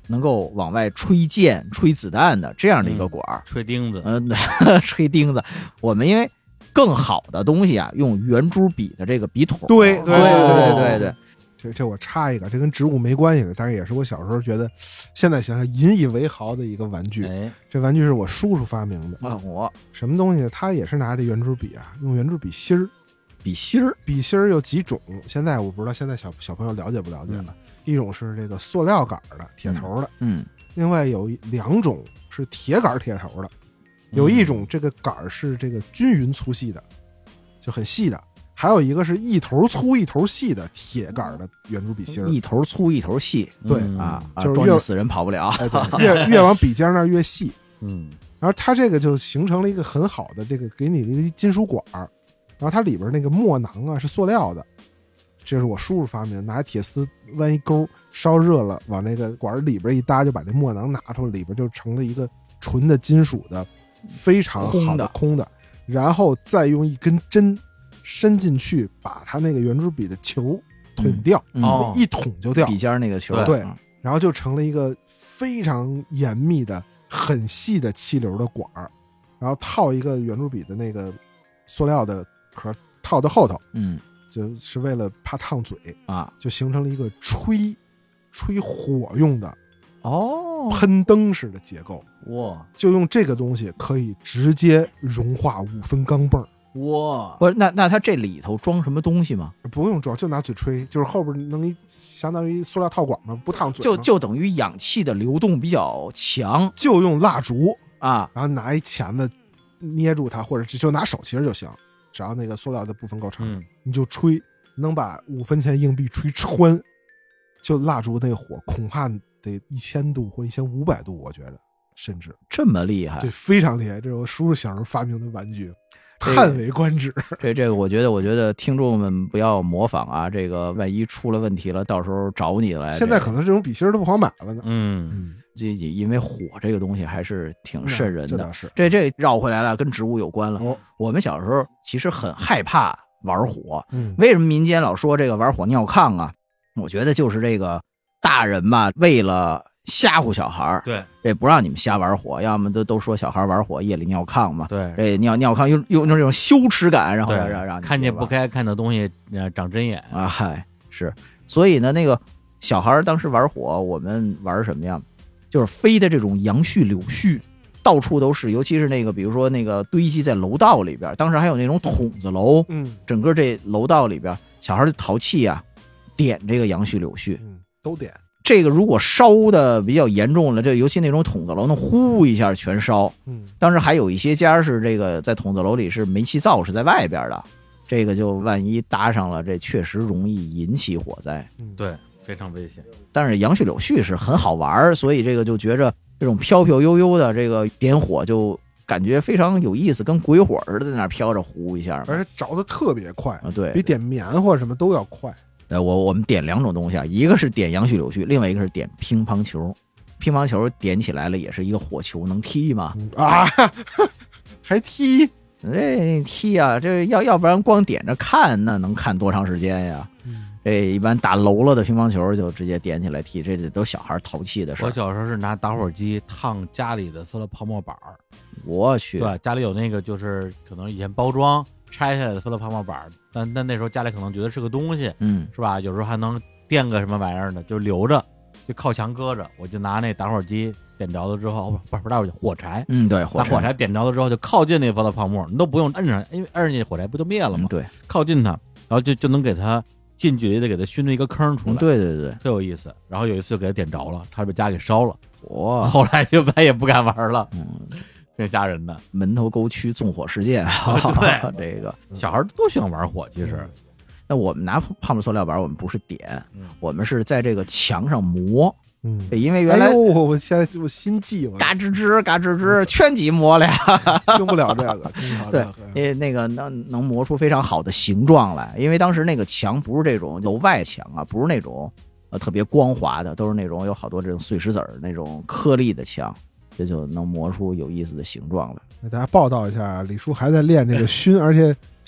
能够往外吹箭、吹子弹的这样的一个管儿， 吹钉子， 吹钉子。我们因为更好的东西啊，用圆珠笔的这个笔筒。 对，这我插一个，这跟植物没关系的，但是也是我小时候觉得，现在想想引以为豪的一个玩具。这玩具是我叔叔发明的啊。我什么东西？他也是拿着圆珠笔啊，用圆珠笔芯儿。 笔芯儿有几种？现在我不知道，现在小朋友了解不了解了。一种是这个塑料杆的铁头的，另外有2种是铁杆铁头的，有一种这个杆是这个均匀粗细的，就很细的。还有一个是一头粗一头细的铁杆的圆珠笔芯， 一头粗一头细， 对啊， 就是越死人跑不了， 越往笔尖那儿越细，然后它这个就形成了一个很好的这个给你的一个金属管，然后它里边那个墨囊啊是塑料的，这是我叔叔发明，拿铁丝弯一钩，烧热了往那个管里边一搭，就把这墨囊拿出来，里边就成了一个纯的金属的，非常好的空的，然后再用一根针伸进去，把它那个圆珠笔的球捅掉，一捅就掉笔尖那个球， 对，然后就成了一个非常严密的、很细的气流的管儿，然后套一个圆珠笔的那个塑料的壳套在后头，就是为了怕烫嘴啊， 就形成了一个吹火用的喷灯式的结构。 哇！ 就用这个东西可以直接融化5分钢镚。 哇！ 不是，那它这里头装什么东西吗？ 不用装，就拿嘴吹，就是后边能相当于塑料套管嘛，不烫嘴。 就等于氧气的流动比较强， 就用蜡烛啊， 然后拿一钳子捏住它，或者就拿手其实就行，只要那个塑料的部分够长，你就吹，能把5分钱硬币吹穿。就蜡烛那火恐怕得1000度或1500度，我觉得甚至这么厉害， 对，非常厉害。这是我叔叔小时候发明的玩具。叹为观止， 这个我觉得听众们不要模仿啊！这个万一出了问题了，到时候找你来。 现在可能这种笔芯都不好买了呢。 这因为火这个东西还是挺瘆人的。 这倒是。 这绕回来了，跟植物有关了。我们小时候其实很害怕玩火。为什么民间老说这个玩火尿炕啊？我觉得就是这个大人吧，为了吓唬小孩， 对， 这不让你们瞎玩火，要么都说小孩玩火夜里尿炕嘛， 对， 这尿炕用这种羞耻感，然后让看见不该看的东西长针眼啊，嗨，是，所以呢，那个小孩当时玩火，我们玩什么呀？就是飞的这种杨絮柳絮，到处都是，尤其是那个比如说那个堆积在楼道里边，当时还有那种筒子楼，整个这楼道里边，小孩的淘气啊，点这个杨絮柳絮， 都点。 这个如果烧的比较严重了，这尤其那种筒子楼，能呼一下全烧。当时还有一些家是这个在筒子楼里是煤气灶是在外边的，这个就万一搭上了，这确实容易引起火灾。 对，非常危险。 但是杨絮柳絮是很好玩，所以这个就觉着这种飘飘悠悠的这个点火就感觉非常有意思，跟鬼火似的在那飘着呼一下， 而且着的特别快啊，对， 比点棉花什么都要快。 我们点2种东西啊，一个是点杨絮柳絮，另外一个是点乒乓球。乒乓球点起来了也是一个火球，能踢吗？ 啊，还踢？ 这踢啊，这要不然光点着看，那能看多长时间呀？这一般打楼了的乒乓球就直接点起来踢，这都小孩淘气的事。 我小时候是拿打火机烫家里的塑料泡沫板儿。 我去， 对，家里有那个就是可能以前包装拆下来的塑料泡沫板，但那时候家里可能觉得是个东西，是吧？有时候还能垫个什么玩意儿的，就留着，就靠墙搁着。我就拿那打火机点着了之后，不是打火机，火柴， 对， 把火柴点着了之后，就靠近那个塑料泡沫，你都不用摁上，因为摁上去火柴不就灭了吗？ 对， 靠近它，然后就能给它近距离的给它熏出一个坑出来。 对对对， 特有意思。然后有一次就给它点着了，差点把家给烧了。 后来就再也不敢玩了。挺吓人的， 门头沟区纵火事件。 对， 这个小孩都喜欢玩火，其实。 那我们拿泡沫塑料板，我们不是点，我们是在这个墙上磨。因为原来我现在就心悸了， 嘎吱吱嘎吱吱，圈几磨了呀， 听不了这个。 对，因为那个能磨出非常好的形状来。因为当时那个墙不是这种楼外墙啊，不是那种特别光滑的，都是那种有好多这种碎石子儿那种颗粒的墙。这就能磨出有意思的形状来。 给大家报道一下，李叔还在练这个熏，而且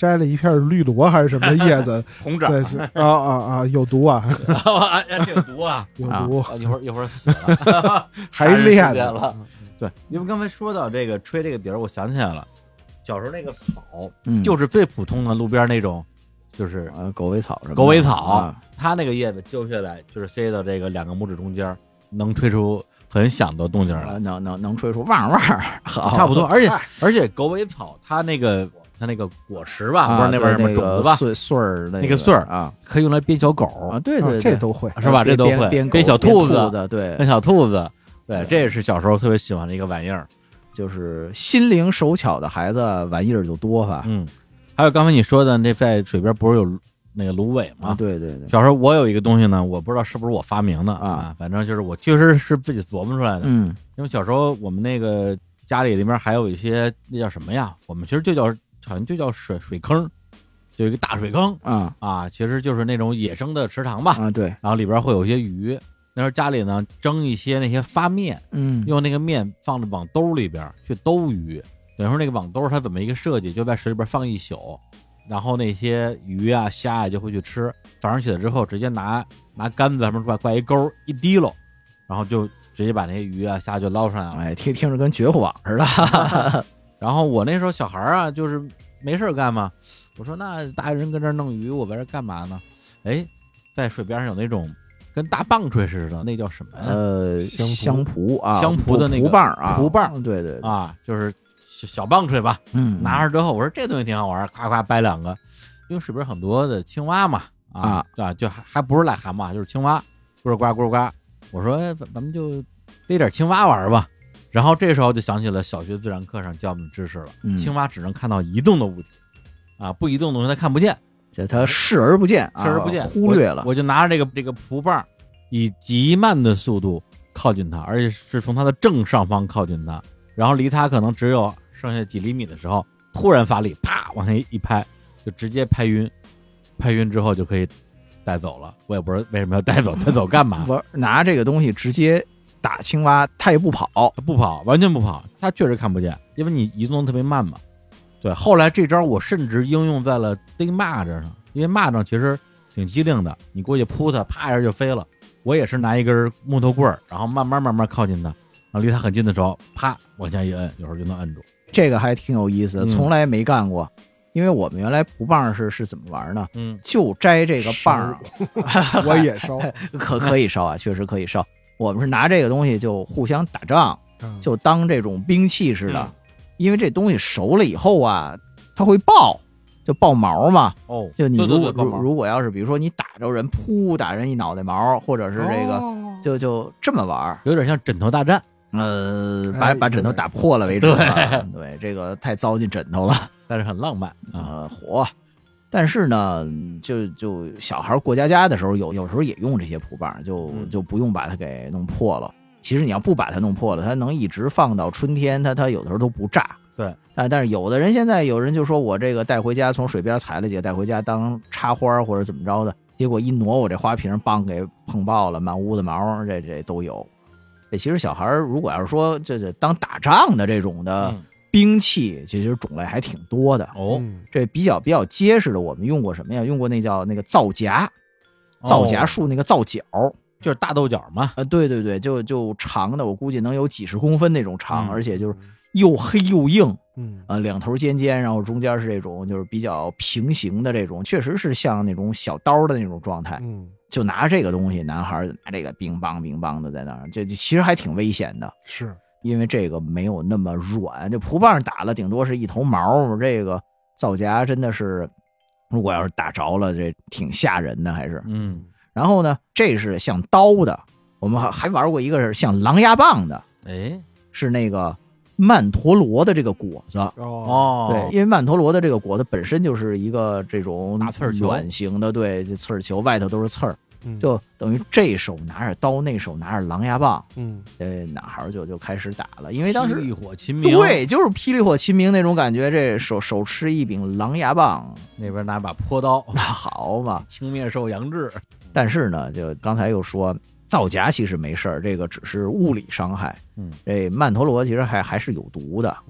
摘了一片绿萝还是什么叶子， 红掌有毒啊！ 这有毒啊！ 有毒， 一会儿死了， 还练了。对，因为刚才说到这个吹这个笛儿，我想起来了，小时候那个草，就是最普通的路边那种，就是狗尾草什么的。 狗尾草，它那个叶子揪下来，就是塞到这个2个拇指中间，能吹出很响的动静来， 能吹出汪汪， 差不多。而且狗尾草它那个果实吧，不是那边什么种子吧， 穗儿那个穗儿啊， 可以用来编小狗啊，对， 这都会是吧？这都会编小兔子， 对， 编小兔子，对，这也是小时候特别喜欢的一个玩意儿。 就是心灵手巧的孩子，玩意儿就多吧。 还有刚才你说的那在水边不是有那个芦苇吗？ 对。 小时候我有一个东西呢，我不知道是不是我发明的啊，反正就是我确实是自己琢磨出来的。因为小时候我们那个家里边还有一些那叫什么呀？我们其实好像就叫水坑，就一个大水坑其实就是那种野生的池塘吧。 对。 然后里边会有一些鱼。那时候家里呢蒸一些那些发面，用那个面放着网兜里边去兜鱼。等于说那个网兜它怎么一个设计，就在水里边放一宿，然后那些鱼啊虾啊就会去吃。早上起来之后直接拿杆子上面挂一钩一提溜，然后就直接把那些鱼啊虾就捞上来了。 哎，听着跟绝户网似的。 然后我那时候小孩啊，就是没事干嘛，我说那大人跟这弄鱼，我在这干嘛呢？哎，在水边上有那种跟大棒槌似的，那叫什么呀？ 香蒲啊， 香蒲的那个蒲棒啊， 蒲棒， 对啊，就是小棒槌吧。拿着之后，我说这东西挺好玩，夸夸掰2个，因为水边很多的青蛙嘛，就还不是癞蛤蟆，就是青蛙，咕噜呱咕噜呱。我说咱们就逮点青蛙玩吧。然后这时候就想起了小学自然课上教我们知识了，青蛙只能看到移动的物体，不移动的东西它看不见。 这他视而不见，忽略了。 我就拿着这个蒲棒，以极慢的速度靠近它，而且是从它的正上方靠近它，然后离它可能只有剩下几厘米的时候，突然发力，啪往下一拍，就直接拍晕。拍晕之后就可以带走了。我也不知道为什么要带走，带走干嘛？ 不是拿这个东西直接打青蛙，它也不跑， 完全不跑，它确实看不见，因为你移动特别慢嘛。对，后来这招我甚至应用在了逮蚂蚱上，因为蚂蚱其实挺机灵的，你过去扑它，啪一下就飞了。我也是拿一根木头棍儿，然后慢慢靠近它，然后离它很近的时候，啪往下一摁，有时候就能摁住。 这个还挺有意思的，从来没干过。因为我们原来蒲棒是怎么玩呢？就摘这个棒， 我也烧， 可以烧啊，确实可以烧。我们是拿这个东西就互相打仗，就当这种兵器似的。因为这东西熟了以后啊，它会爆，就爆毛嘛。就你如果要是比如说你打着人，噗打人一脑袋毛，或者是这个，就这么玩， 有点像枕头大战。 把枕头打破了为止。对，这个太糟践枕头了， 但是很浪漫火。但是呢，就小孩过家的时候，有时候也用这些蒲棒，就不用把它给弄破了。其实你要不把它弄破了，它能一直放到春天，它有的时候都不炸。 对， 但是有的人现在有人就说我这个带回家，从水边采了几个带回家当插花或者怎么着的，结果一挪我这花瓶棒给碰爆了，满屋子毛，这都有。这其实小孩如果要是说这当打仗的这种的兵器，其实种类还挺多的。这比较结实的，我们用过什么呀？用过那叫那个皂荚树那个皂角。 就是大豆角嘛， 对，就长的，我估计能有几十公分那种长，而且就是又黑又硬，两头尖尖，然后中间是这种就是比较平行的这种，确实是像那种小刀的那种状态。就拿这个东西，男孩拿这个乒乓的在那儿，这其实还挺危险的， 是因为这个没有那么软，这蒲棒打了顶多是一头毛，这个皂荚真的是，如果要是打着了，这挺吓人的，还是然后呢，这是像刀的，我们还玩过一个是像狼牙棒的，是那个曼陀罗的这个果子。对，因为曼陀罗的这个果子本身就是一个这种大刺儿球软型的，对，这刺儿球外头都是刺儿，就等于这手拿着刀，那手拿着狼牙棒，男孩就开始打了，因为当时霹雳火秦明， 对，就是霹雳火秦明那种感觉，这手持一柄狼牙棒， 那边拿把坡刀， 那好嘛， 青面兽杨志。 但是呢，就刚才又说皂荚其实没事儿，这个只是物理伤害。这曼陀罗其实还是有毒的。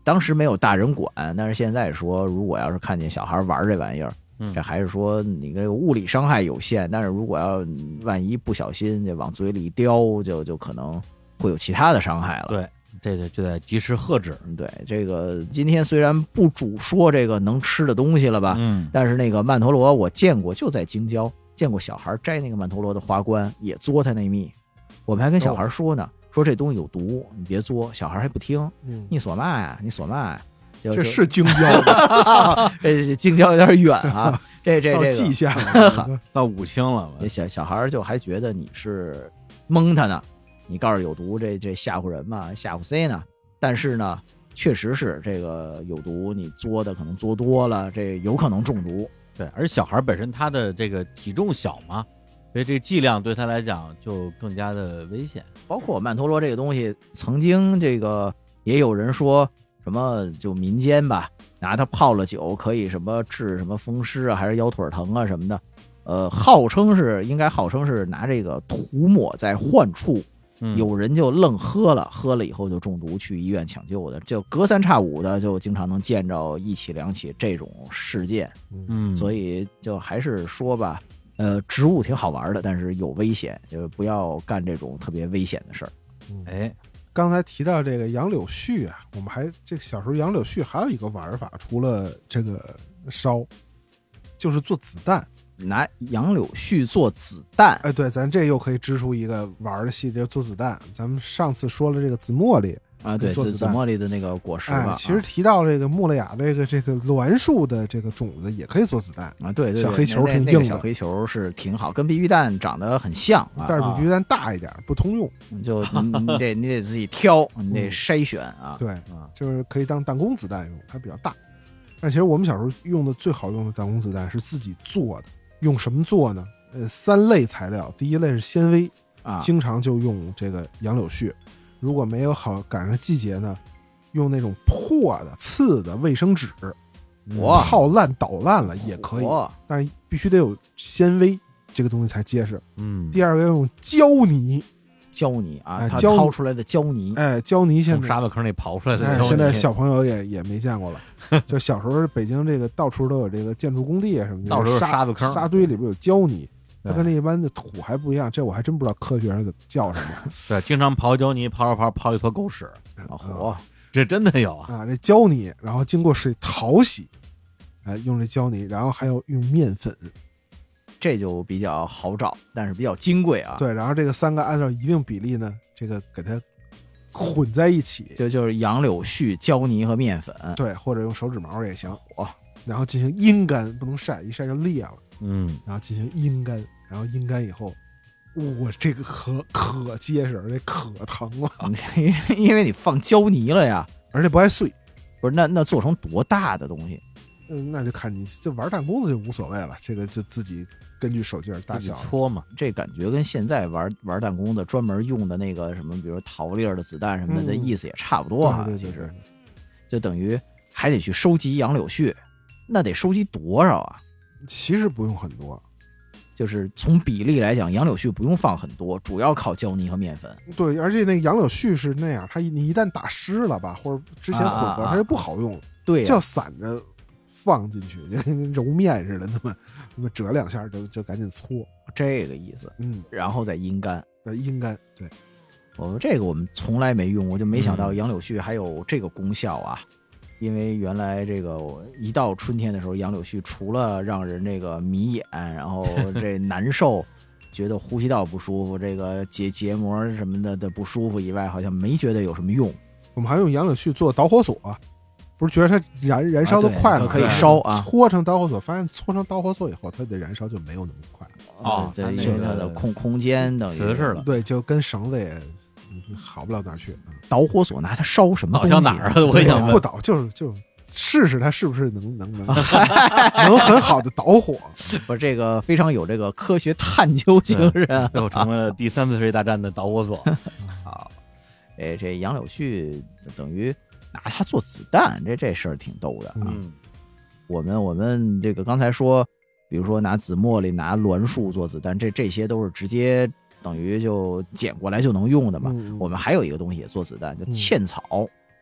当时没有大人管，但是现在说，如果要是看见小孩玩这玩意儿，这还是说你这个物理伤害有限，但是如果要万一不小心就往嘴里叼，就可能会有其他的伤害了。 对，这就得及时喝止。 对，这个今天虽然不主说这个能吃的东西了吧，但是那个曼陀罗我见过，就在京郊见过小孩摘那个曼陀罗的花冠，也嘬它那蜜。我们还跟小孩说呢，说这东西有毒，你别嘬。小孩还不听，你索嘛呀，你索嘛呀。 这是京郊的，这京郊有点远啊。这到蓟县到武清了。 小孩就还觉得你是蒙他呢，你告诉有毒，这吓唬人嘛，吓唬谁呢？但是呢，确实是这个有毒，你嘬的可能嘬多了，这有可能中毒。 对，而小孩本身他的这个体重小嘛，所以这个剂量对他来讲就更加的危险。 包括曼陀罗这个东西，曾经这个也有人说。什么就民间吧，拿它泡了酒可以什么治什么风湿啊，还是腰腿疼啊什么的，号称是拿这个涂抹在患处，有人就愣喝了以后就中毒，去医院抢救的，就隔三差五的就经常能见着一起两起这种事件。所以就还是说吧，植物挺好玩的，但是有危险，就是不要干这种特别危险的事儿。 刚才提到这个杨柳絮啊，我们还这个小时候杨柳絮还有一个玩法，除了这个烧，就是做子弹， 拿杨柳絮做子弹。 哎，对，咱这又可以支出一个玩的细节，做子弹。咱们上次说了这个紫茉莉啊，对，紫茉莉的那个果实吧。 其实提到这个莫勒雅这个栾树的这个种子也可以做子弹啊，对， 小黑球挺硬的， 那个小黑球是挺好，跟 BB 弹长得很像啊， 但是比 BB 弹大一点，不通用。 就你得自己挑，你得筛选啊。 对，就是可以当弹弓子弹用，它比较大。但其实我们小时候用的最好用的弹弓子弹是自己做的，用什么做呢？3类材料，第一类是纤维啊，经常就用这个杨柳絮。如果没有好赶上季节呢，用那种破的刺的卫生纸，泡烂捣烂了也可以，但是必须得有纤维，这个东西才结实。第二个要用胶泥啊，它掏出来的胶泥， 胶泥现在沙子坑里刨出来的胶泥， 现在小朋友也没见过了。就小时候北京这个到处都有这个建筑工地啊什么的， 到处沙子坑， 沙堆里边有胶泥。它跟那一般的土还不一样，这我还真不知道科学上怎么叫什么。 对，经常刨胶泥，刨一坨狗屎。这真的有啊！ 这胶泥，然后经过水淘洗，用这胶泥，然后还要用面粉， 这就比较好找，但是比较金贵啊。 对，然后这个3个按照一定比例呢，这个给它混在一起， 就是杨柳絮、胶泥和面粉。 对，或者用手指毛也行。然后进行阴干，不能晒，一晒就裂了。然后进行阴干，然后阴干以后，这个可结实，这可疼了， 因为你放胶泥了呀， 而且不爱碎。 不是，那做成多大的东西？ 那就看你这玩弹弓子就无所谓了，这个就自己根据手劲儿大小搓嘛。 这感觉跟现在玩弹弓子专门用的那个什么，比如陶粒的子弹什么的，意思也差不多啊。其实就等于还得去收集杨柳絮，那得收集多少啊？ 其实不用很多， 就是从比例来讲，杨柳絮不用放很多，主要靠胶泥和面粉。 对，而且那个杨柳絮是那样，你一旦打湿了吧，或者之前混合，它就不好用了。 对， 就要散着放进去，就跟揉面似的，那么折2下就赶紧搓， 这个意思。然后再阴干， 阴干。对， 这个我们从来没用过，就没想到杨柳絮还有这个功效啊。因为原来这个一到春天的时候，杨柳絮除了让人这个迷眼，然后这难受，觉得呼吸道不舒服，这个结膜什么的不舒服以外，好像没觉得有什么用。 我们还用杨柳絮做导火索，不是觉得它燃烧的快吗？ 可以烧啊， 搓成导火索，发现搓成导火索以后，它的燃烧就没有那么快了。对，它的空间等于瓷实了。 对，就跟绳子也好不了哪儿去。 导火索拿它烧什么东西？ 导向哪儿啊？我也想问。 不导就试试它是不是能很好的导火。 不，这个非常有这个科学探究精神， 最后成为了第3次世界大战的导火索。 好，这杨柳絮等于拿它做子弹，这事儿挺逗的啊。我们这个刚才说，比如说拿紫茉莉、拿栾树做子弹，这些都是直接等于就捡过来就能用的嘛。我们还有一个东西也做子弹，叫茜草。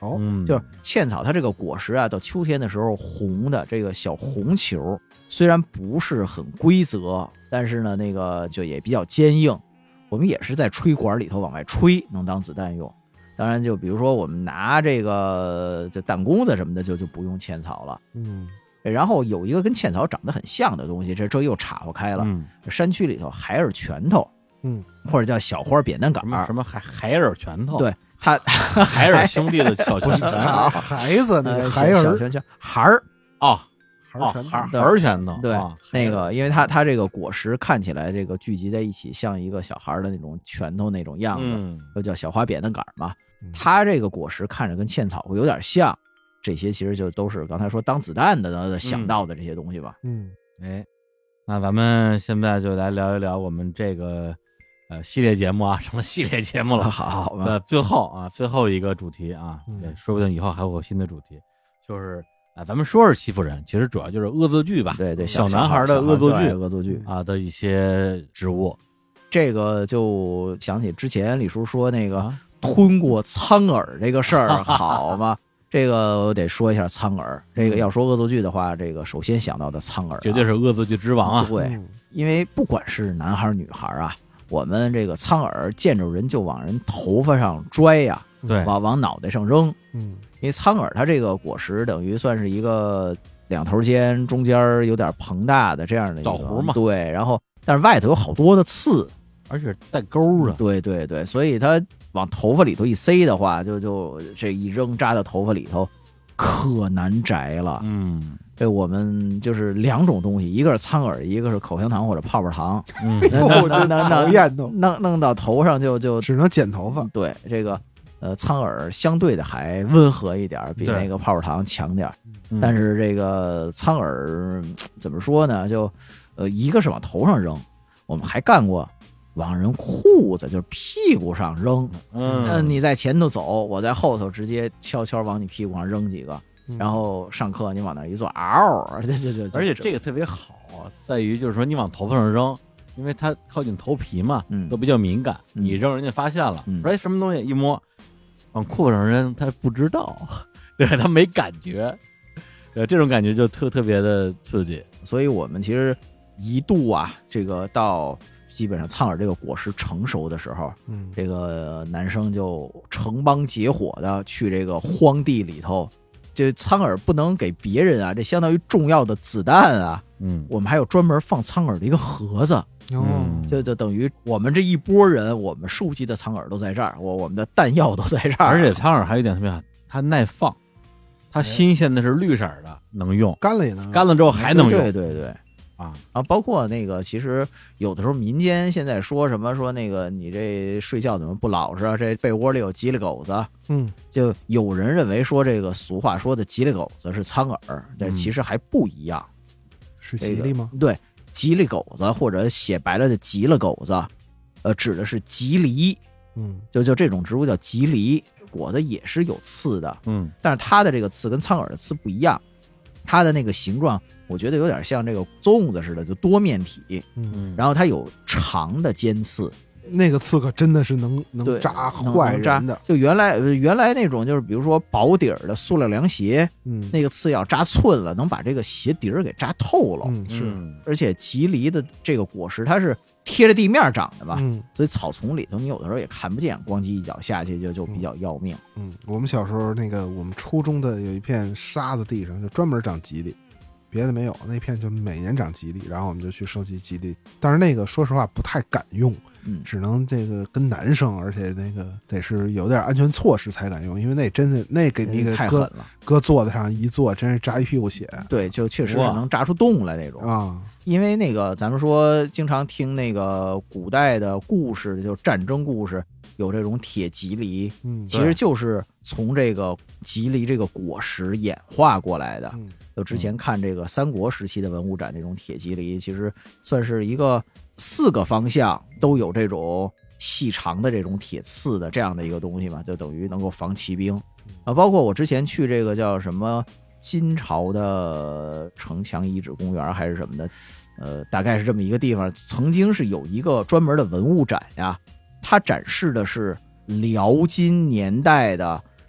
哦， 就是茜草，它这个果实啊，到秋天的时候红的这个小红球，虽然不是很规则，但是呢，那个就也比较坚硬。我们也是在吹管里头往外吹，能当子弹用。当然，就比如说我们拿这个就弹弓子什么的，就不用茜草了。然后有一个跟茜草长得很像的东西，这又岔化开了。山区里头海尔拳头，或者叫小花扁担杆， 什么海尔拳头？ 对，它海尔兄弟的小拳头， 孩子那个孩儿小拳拳孩儿啊， 孩儿拳头。 对，那个因为它这个果实看起来这个聚集在一起，像一个小孩的那种拳头那种样子，又叫小花扁担杆嘛。它这个果实看着跟茜草会有点像。这些其实就都是刚才说当子弹的想到的这些东西吧。 那咱们现在就来聊一聊我们这个系列节目啊，成了系列节目了。 好， 最后一个主题啊，对，说不定以后还会有新的主题，就是咱们说是欺负人，其实主要就是恶作剧吧。 对， 小男孩的恶作剧啊的一些植物。 这个就想起之前李叔说那个吞过苍耳这个事儿，好吗？这个我得说一下苍耳。这个要说恶作剧的话，这个首先想到的苍耳， 绝对是恶作剧之王啊！ 对，因为不管是男孩女孩啊，我们这个苍耳见着人就往人头发上拽呀， 对， 往脑袋上扔。因为苍耳它这个果实等于算是一个两头尖，中间有点膨大的这样的一个枣核嘛。 对，然后但是外头有好多的刺， 而且带钩的。 对，所以它往头发里头一塞的话，就这一扔扎到头发里头，可难摘了。这我们就是两种东西，一个是苍耳，一个是口香糖或者泡泡糖。 我真讨厌的， 弄到头上就只能剪头发。 对，这个苍耳相对的还温和一点，比那个泡泡糖强点。但是这个苍耳怎么说呢？就一个是往头上扔，我们还干过往人裤子就是屁股上扔。你在前头走，我在后头直接悄悄往你屁股上扔几个，然后上课你往那一坐， 而且这个特别好在于就是说你往头发上扔，因为它靠近头皮嘛，都比较敏感，你扔人家发现了，说什么东西一摸往裤子上扔，他不知道，对，他没感觉，这种感觉就特别的刺激。 所以我们其实一度啊，这个到基本上苍耳这个果实成熟的时候，这个男生就成帮结伙的去这个荒地里头，这苍耳不能给别人啊，这相当于重要的子弹啊。我们还有专门放苍耳的一个盒子。就等于我们这一波人，我们收集的苍耳都在这儿，我们的弹药都在这儿。 而且苍耳还有一点特别好，它耐放，它新鲜的是绿色的，能用， 干了也能， 干了之后还能用。 对。包括那个，其实有的时候民间现在说什么说那个你这睡觉怎么不老实啊？这被窝里有吉利狗子。就有人认为说这个俗话说的吉利狗子是苍耳，这其实还不一样。 是吉利吗？ 对，吉利狗子或者写白了的吉了狗子，指的是吉梨。就这种植物叫吉梨，果子也是有刺的。但是它的这个刺跟苍耳的刺不一样。它的那个形状，我觉得有点像这个粽子似的，就多面体。然后它有长的尖刺， 那个刺可真的是能扎坏人的。 就原来那种就是比如说薄底儿的塑料凉鞋，那个刺要扎寸了，能把这个鞋底儿给扎透了。 是， 而且吉梨的这个果实它是贴着地面长的嘛，所以草丛里头你有的时候也看不见，咣叽一脚下去就比较要命。 我们小时候那个我们初中的有一片沙子地上就专门长吉利，别的没有，那片就每年长吉利，然后我们就去收集吉利。但是那个说实话不太敢用，只能这个跟男生，而且那个得是有点安全措施才敢用，因为那真的那给你太狠了， 搁座子上一坐，真是扎一屁股血。 对，就确实是能扎出洞来那种啊。 因为那个咱们说经常听那个古代的故事，就战争故事，有这种铁吉梨，其实就是从这个吉梨这个果实演化过来的。就之前看这个三国时期的文物展，这种铁吉梨其实算是一个4个方向都有这种细长的这种铁刺的这样的一个东西嘛，就等于能够防骑兵啊。包括我之前去这个叫什么金朝的城墙遗址公园还是什么的，大概是这么一个地方，曾经是有一个专门的文物展呀，它展示的是辽金年代的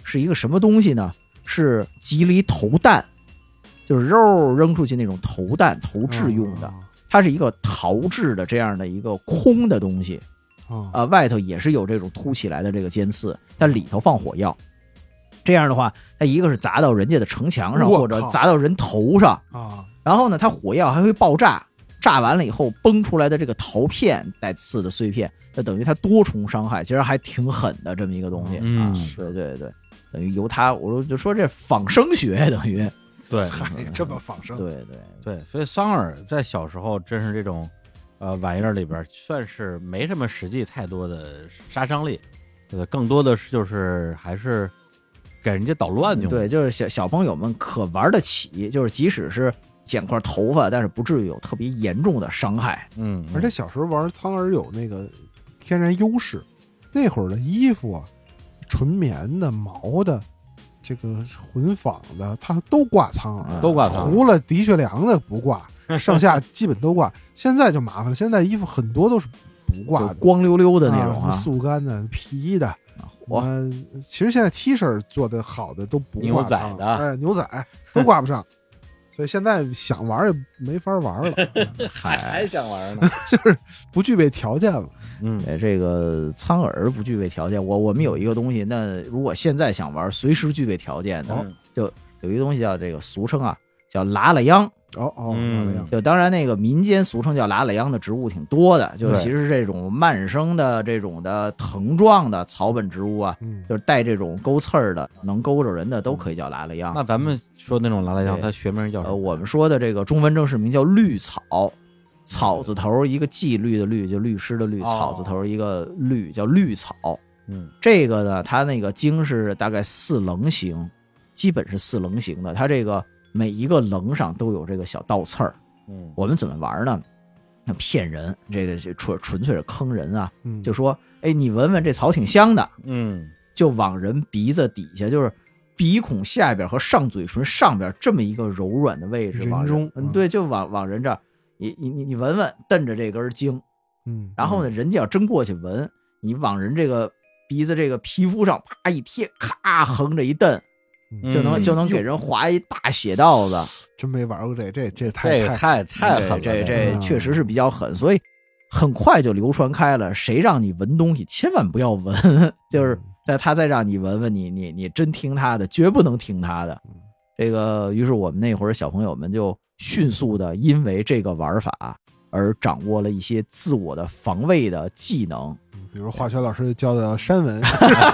是一个什么东西呢？是吉利投弹，就是肉扔出去那种投弹投掷用的。它是一个陶制的这样的一个空的东西，外头也是有这种凸起来的这个尖刺，但里头放火药。这样的话，它一个是砸到人家的城墙上，或者砸到人头上啊。 然后呢，它火药还会爆炸，炸完了以后崩出来的这个陶片带刺的碎片，那等于它多重伤害，其实还挺狠的这么一个东西啊。对对对，等于由它，我就说这仿生学等于。 对， 这么仿生。 对对对，所以桑尔在小时候真是这种玩意儿里边算是没什么实际太多的杀伤力，更多的是就是还是给人家捣乱用。 对，就是小朋友们可玩得起，就是即使是剪块头发，但是不至于有特别严重的伤害。 而且小时候玩苍耳有那个天然优势，那会儿的衣服啊，纯棉的、毛的。这个混纺的，它都挂苍耳， 都挂苍耳， 除了的确良的不挂，上下基本都挂。现在就麻烦了，现在衣服很多都是不挂的， 光溜溜的那种速干的、皮的。其实现在 T 恤做的好的都不挂苍耳，牛仔都挂不上。所以现在想玩也没法玩了， 还想玩呢， 就是不具备条件了。 这个苍耳不具备条件。我们有一个东西，那如果现在想玩，随时具备条件的，就有一个东西叫这个俗称啊，叫拉拉秧。就当然那个民间俗称叫拉拉秧的植物挺多的，就其实这种蔓生的这种的藤状的草本植物啊，就是带这种勾刺儿的，能勾着人的都可以叫拉拉秧。 那咱们说那种拉拉秧，它学名叫什么？ 我们说的这个中文正式名叫绿草，草字头一个纪律的律，就律师的律，草字头一个律，叫绿草。这个呢，它那个茎是大概4棱形，基本是4棱形的，它这个每一个棱上都有这个小倒刺儿。我们怎么玩呢？那骗人，这个纯粹是坑人啊！就说，哎，你闻闻这草挺香的，就往人鼻子底下，就是鼻孔下边和上嘴唇上边这么一个柔软的位置，往人对，就往人这儿，你闻闻，瞪着这根筋，然后呢，人家要真过去闻，你往人这个鼻子这个皮肤上啪一贴，咔横着一蹬。就能给人划一大血道子。 真没玩过这太狠了， 这确实是比较狠，所以很快就流传开了。谁让你闻东西，千万不要闻，就是他再让你闻闻，你真听他的，绝不能听他的。这个，于是我们那会儿小朋友们就迅速的因为这个玩法而掌握了一些自我的防卫的技能。 比如化学老师教的山文，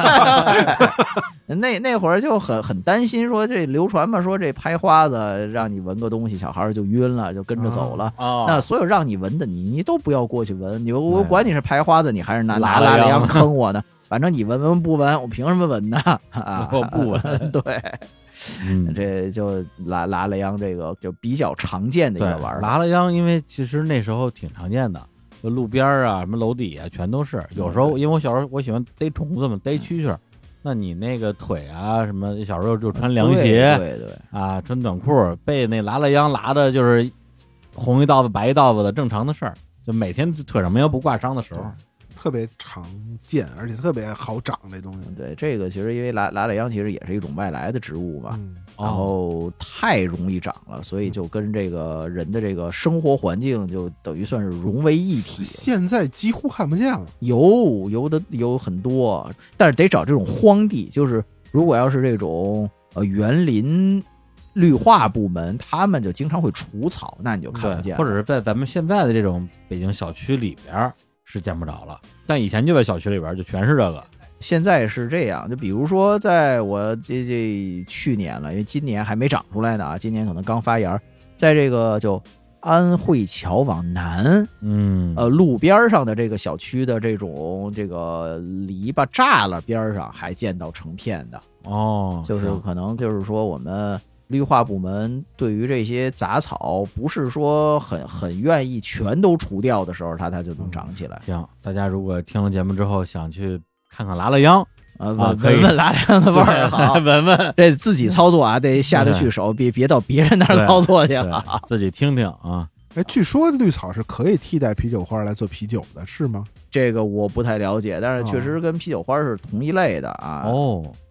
那会儿就很担心，说这流传嘛，说这拍花子让你闻个东西，小孩就晕了，就跟着走了。那所有让你闻的，你都不要过去闻。我管你是拍花子，你还是拿拉拉秧坑我呢？反正你闻不闻，我凭什么闻呢？ 我不闻。 对，这就拉拉秧这个就比较常见的一个玩法。 拉拉秧，因为其实那时候挺常见的。就路边啊，什么楼底啊，全都是。有时候，因为我小时候我喜欢逮虫子嘛，逮蛐蛐。那你那个腿啊，什么小时候就穿凉鞋， 对啊，穿短裤，被那拉拉秧拉的，就是红一道子白一道子的正常的事儿。就每天腿上没有不挂伤的时候， 特别常见，而且特别好长这东西。 对，这个其实因为拉拉秧其实也是一种外来的植物嘛。然后太容易长了，所以就跟这个人的这个生活环境就等于算是融为一体。 现在几乎看不见了， 有很多，但是得找这种荒地，就是如果要是这种园林绿化部门，他们就经常会除草，那你就看不见了。 或者是在咱们现在的这种北京小区里边是见不着了，但以前就在小区里边就全是这个。 现在是这样，就比如说在我这去年了，因为今年还没长出来呢啊，今年可能刚发芽，在这个就安慧桥往南，路边上的这个小区的这个篱笆栅栏边上还见到成片的就是可能就是说我们绿化部门对于这些杂草不是说很愿意全都除掉的时候，它就能长起来。 行，大家如果听了节目之后想去看看拉拉秧闻闻拉拉秧的味儿好， 闻闻这自己操作啊，得下得去手，别到别人那儿操作去了， 自己听听啊。 哎，据说绿草是可以替代啤酒花来做啤酒的，是吗？ 这个我不太了解，但是确实跟啤酒花是同一类的啊。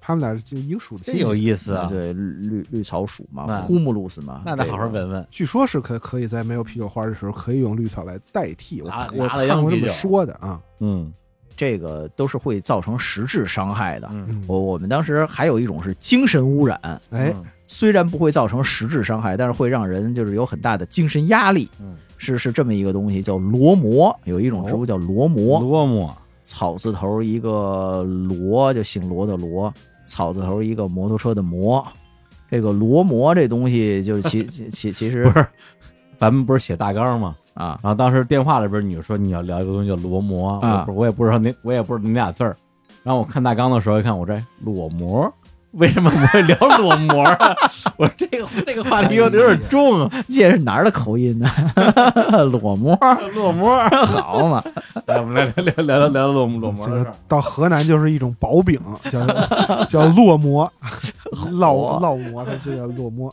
他们俩是一个属的， 这有意思啊。 对，绿草属嘛，Humulus 嘛， 那得好好闻闻。 据说是可以在没有啤酒花的时候，可以用绿草来代替。我看过这么说的啊。 这个都是会造成实质伤害的。我们当时还有一种是精神污染，虽然不会造成实质伤害，但是会让人就是有很大的精神压力。是这么一个东西，叫罗摩，有一种植物叫罗摩。 罗摩，草字头一个罗，就姓罗的罗，草字头一个摩托车的摩。这个罗摩这东西就其实不是，咱们不是写大纲吗？ 啊， 然后当时电话里边你说你要聊一个东西叫罗摩啊， 我也不知道那俩字儿。然后我看大纲的时候，一看我这裸模，为什么我会聊裸模啊？我这个话题有点重啊。 这是哪儿的口音呢？裸模，好嘛。 来，我们来聊裸模这个到河南就是一种薄饼，叫落馍，烙馍，它就叫落馍。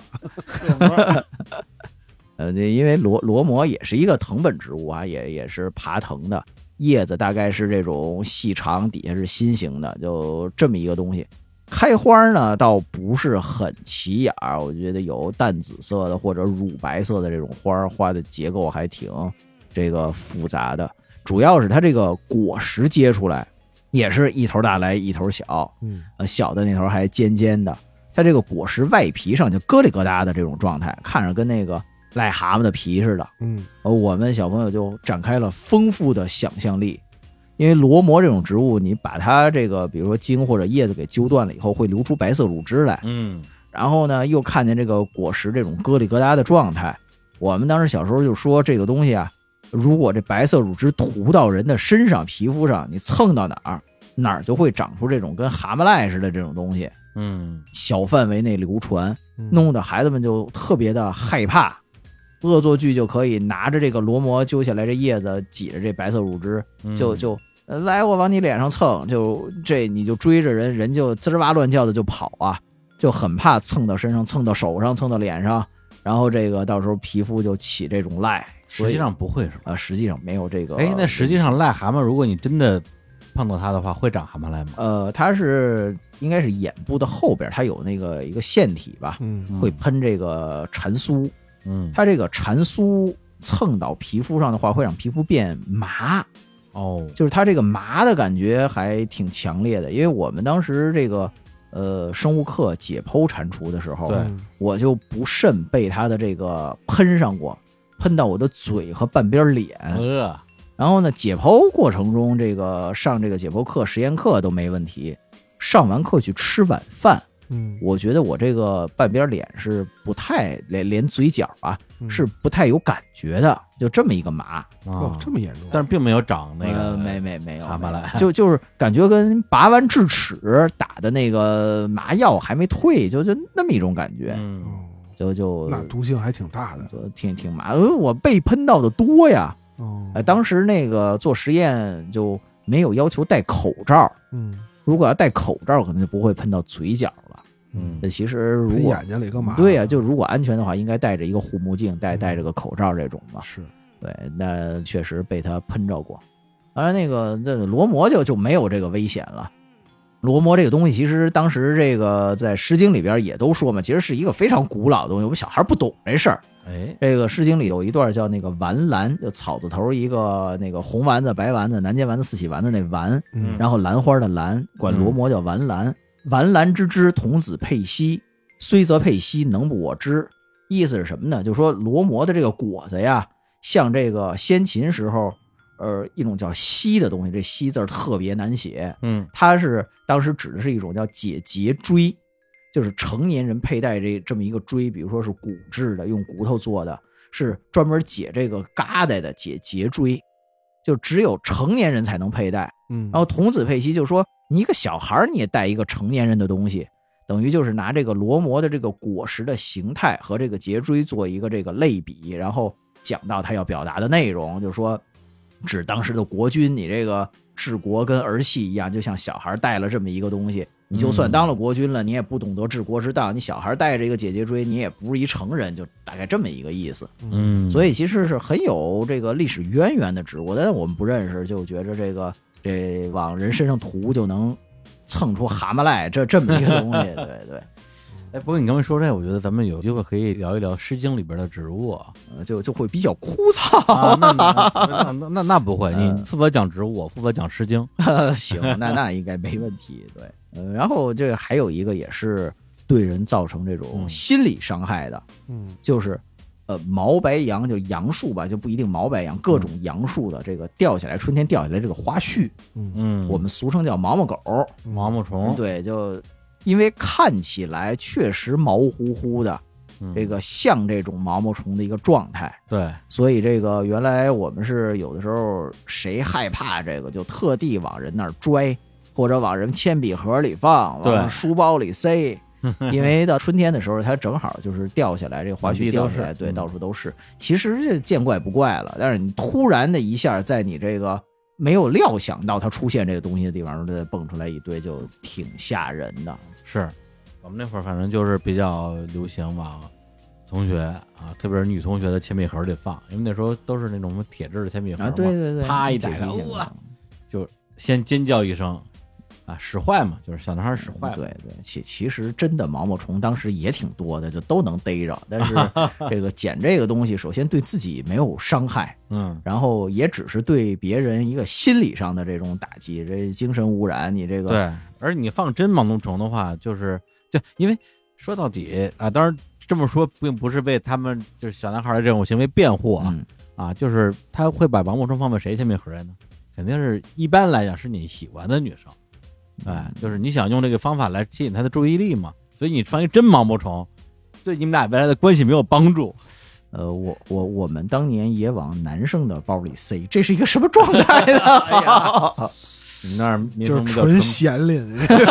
因为罗摩也是一个藤本植物啊，也是爬藤的，叶子大概是这种细长，底下是心形的，就这么一个东西。开花呢倒不是很起眼，我觉得有淡紫色的或者乳白色的这种花的结构还挺这个复杂的，主要是它这个果实结出来也是一头大来一头小，小的那头还尖尖的，它这个果实外皮上就疙里疙瘩的这种状态，看着跟那个癞蛤蟆的皮似的。我们小朋友就展开了丰富的想象力，因为罗摩这种植物，你把它这个比如说茎或者叶子给揪断了以后，会流出白色乳汁来。然后呢，又看见这个果实这种疙里疙瘩的状态，我们当时小时候就说这个东西啊，如果这白色乳汁涂到人的身上、皮肤上，你蹭到哪儿就会长出这种跟蛤蟆赖似的这种东西。小范围内流传，弄得孩子们就特别的害怕。恶作剧就可以拿着这个罗摩揪下来这叶子，挤着这白色乳汁，就来我往你脸上蹭，就这你就追着人就滋哇乱叫的就跑啊，就很怕蹭到身上、蹭到手上、蹭到脸上，然后这个到时候皮肤就起这种赖。 实际上不会是吧？ 实际上没有这个。 那实际上癞蛤蟆，如果你真的碰到它的话，会长蛤蟆赖吗？ 它是应该是眼部的后边，它有那个一个腺体吧，会喷这个蟾酥。它这个蟾酥蹭到皮肤上的话，会让皮肤变麻。就是它这个麻的感觉还挺强烈的。因为我们当时这个生物课解剖蟾蜍的时候，我就不慎被它的这个喷上过，喷到我的嘴和半边脸。然后呢，解剖过程中这个上这个解剖课、实验课都没问题，上完课去吃晚饭。我觉得我这个半边脸是不太连嘴角啊是不太有感觉的，就这么一个麻。 这么严重？ 但是并没有长那个没有蛤蟆来， 就是感觉跟拔完智齿打的那个麻药还没退，就那么一种感觉。就那毒性还挺大的， 就挺麻。我被喷到的多呀。当时那个做实验就没有要求戴口罩。如果要戴口罩，可能就不会喷到嘴角了。其实如果眼睛里干嘛？ 对呀，就如果安全的话，应该戴着一个护目镜，戴着个口罩这种的。 是对，那确实被他喷着过。当然，那罗摩就没有这个危险了。罗摩这个东西，其实当时这个在《诗经》里边也都说嘛，其实是一个非常古老的东西，我们小孩不懂这事儿。这个《诗经》里有一段叫那个丸兰，就草字头一个那个红丸子、白丸子、南煎丸子、四喜丸子那丸，然后兰花的兰，管罗摩叫丸兰。丸兰之枝，童子佩兮，虽则佩兮，能不我知。意思是什么呢？就是说罗摩的这个果子呀，像这个先秦时候一种叫硒的东西，这硒字特别难写。它是当时指的是一种叫解节锥，就是成年人佩戴这么一个锥，比如说是骨质的，用骨头做的，是专门解这个疙瘩的解节锥，就只有成年人才能佩戴。然后童子佩兮就是说你一个小孩你也戴一个成年人的东西，等于就是拿这个罗摩的这个果实的形态和这个节锥做一个这个类比，然后讲到他要表达的内容，就是说指当时的国君，你这个治国跟儿戏一样，就像小孩带了这么一个东西，你就算当了国君了，你也不懂得治国之道，你小孩带着一个解节锥，你也不是一成人，就大概这么一个意思。所以其实是很有这个历史渊源的植物，但是我们不认识，就觉着这往人身上涂就能蹭出蛤蟆来这么一个东西，对对。 哎，不过你刚才说这，我觉得咱们有机会可以聊一聊《诗经》里边的植物， 就会比较枯燥。 那不会，你负责讲植物，我负责讲《诗经》。 行，那应该没问题。对，然后这个还有一个也是对人造成这种心理伤害的，就是毛白杨，就杨树吧，就不一定毛白杨，各种杨树的这个掉下来，春天掉下来这个花絮，我们俗称叫毛毛狗、 毛毛虫。 对，就因为看起来确实毛乎乎的，这个像这种毛毛虫的一个状态。 对， 所以这个原来我们是有的时候谁害怕这个，就特地往人那儿拽，或者往人铅笔盒里放，往书包里塞。因为到春天的时候，它正好就是掉下来，这个花絮掉下来，对，到处都是。其实这见怪不怪了，但是你突然的一下，在你这个没有料想到它出现这个东西的地方，再蹦出来一堆，就挺吓人的。 是我们那会儿反正就是比较流行往同学啊，特别是女同学的铅笔盒里放，因为那时候都是那种铁质的铅笔盒嘛， 对对对， 啪一打开，哇，就先尖叫一声。使坏嘛，就是小男孩使坏了。 对对，其实真的毛毛虫当时也挺多的，就都能逮着。但是这个捡这个东西，首先对自己没有伤害，然后也只是对别人一个心理上的这种打击，这精神污染。你这个对，而你放真毛毛虫的话，就因为说到底啊，当然这么说并不是为他们就是小男孩的这种行为辩护啊，就是他会把毛毛虫放在谁铅笔盒呢？肯定是一般来讲是你喜欢的女生。就是你想用这个方法来吸引他的注意力嘛，所以你放一真毛毛虫，对你们俩未来的关系没有帮助。 我们当年也往男生的包里塞，这是一个什么状态呢？ 哎呀，你那儿就是纯闲林。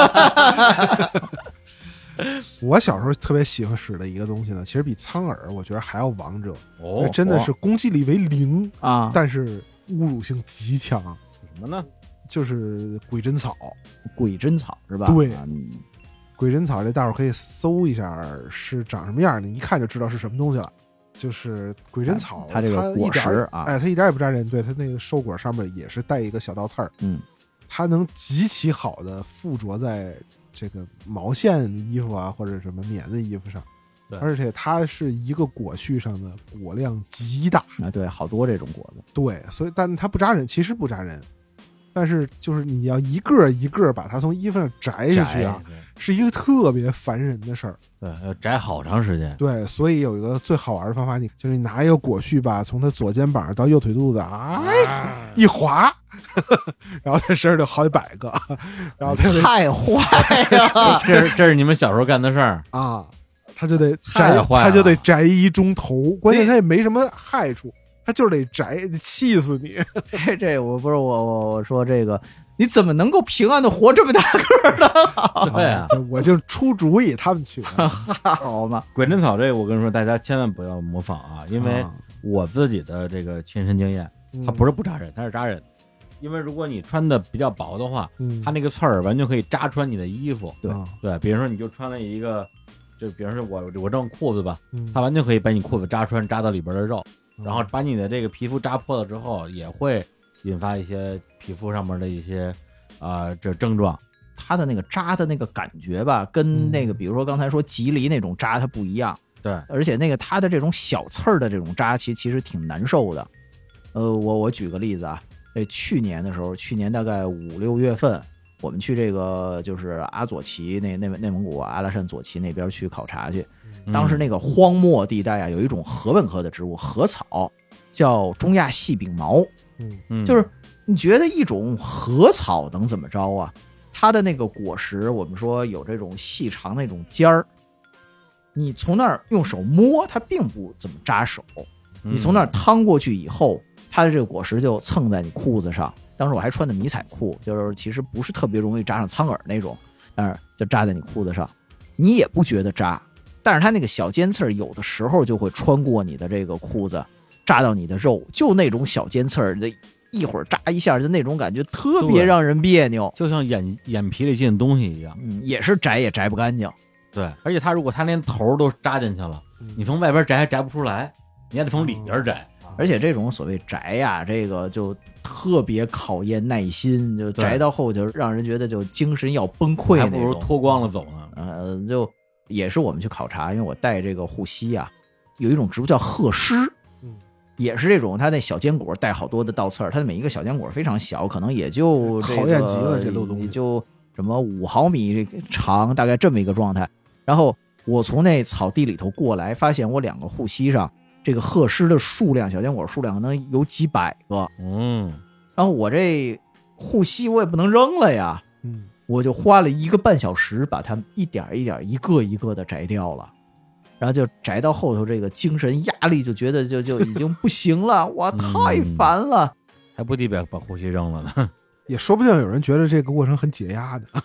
我小时候特别喜欢使的一个东西呢，其实比苍耳我觉得还要王者，真的是攻击力为0啊，但是侮辱性极强。 什么呢？ 就是鬼针草。 鬼针草是吧？ 对，鬼针草这大伙可以搜一下是长什么样的，你一看就知道是什么东西了。就是鬼针草， 它这个果实啊， 它一点也不扎人。对，它那个收果上面也是带一个小倒刺儿，它能极其好的附着在这个毛线衣服啊或者什么棉的衣服上，而且它是一个果絮上的果量极大啊，对，好多这种果子， 对，所以但它不扎人，其实不扎人。但是就是你要一个一个把它从衣服上摘下去啊，是一个特别烦人的事儿。 对，要摘好长时间。 对，所以有一个最好玩的方法，就是你拿一个果絮吧，从他左肩膀到右腿肚子，一划，然后他身上就好几百个，然后太坏了。 这是你们小时候干的事儿啊，他就得摘一中头，关键他也没什么害处。他就是得摘，气死你！ 这我不是我说这个，你怎么能够平安的活这么大个呢？ 对啊， 我就出主意，他们去好嘛。 鬼针草这个，我跟你说，大家千万不要模仿啊，因为我自己的这个亲身经验，它不是不扎人，它是扎人。因为如果你穿的比较薄的话，它那个刺儿完全可以扎穿你的衣服。对，比如说你就穿了一个，就比如说我这种裤子吧，它完全可以把你裤子扎穿，扎到里边的肉。然后把你的这个皮肤扎破了之后，也会引发一些皮肤上面的一些这症状。 它的那个扎的那个感觉吧，跟那个比如说刚才说吉梨那种扎它不一样。 对， 而且那个它的这种小刺儿的这种扎，其实挺难受的。我举个例子啊，去年的时候，去年大概5、6月份，我们去这个就是阿左旗内蒙古阿拉善左旗那边去考察去。当时那个荒漠地带啊，有一种禾本科的植物禾草，叫中亚细柄毛。就是你觉得一种禾草能怎么着啊？它的那个果实，我们说有这种细长那种尖儿，你从那儿用手摸，它并不怎么扎手。你从那儿趟过去以后，它的这个果实就蹭在你裤子上。当时我还穿的迷彩裤，就是其实不是特别容易扎上苍耳那种，但是就扎在你裤子上，你也不觉得扎。但是它那个小尖刺儿有的时候就会穿过你的这个裤子，扎到你的肉，就那种小尖刺儿的，一会儿扎一下，就那种感觉特别让人别扭， 就像眼皮里进东西一样。 也是摘也摘不干净。 对，而且如果它连头都扎进去了，你从外边摘还摘不出来，你还得从里边摘。 而且这种所谓摘呀，这个就特别考验耐心，就摘到后就让人觉得就精神要崩溃那种， 还不如脱光了走呢。就也是我们去考察，因为我带这个护膝啊，有一种植物叫鹤狮，也是这种，它那小坚果带好多的倒刺儿，它的每一个小坚果非常小，可能也就考验极了这路东西， 就什么5毫米长，大概这么一个状态。然后我从那草地里头过来，发现我2个护膝上这个鹤狮的数量，小坚果数量可能有几百个。然后我这护膝我也不能扔了呀，我就花了1个半小时把它一点一点一个一个的摘掉了。然后就摘到后头，这个精神压力就觉得就已经不行了，哇，太烦了， 还不得把护膝扔了呢。 也说不定有人觉得这个过程很解压的。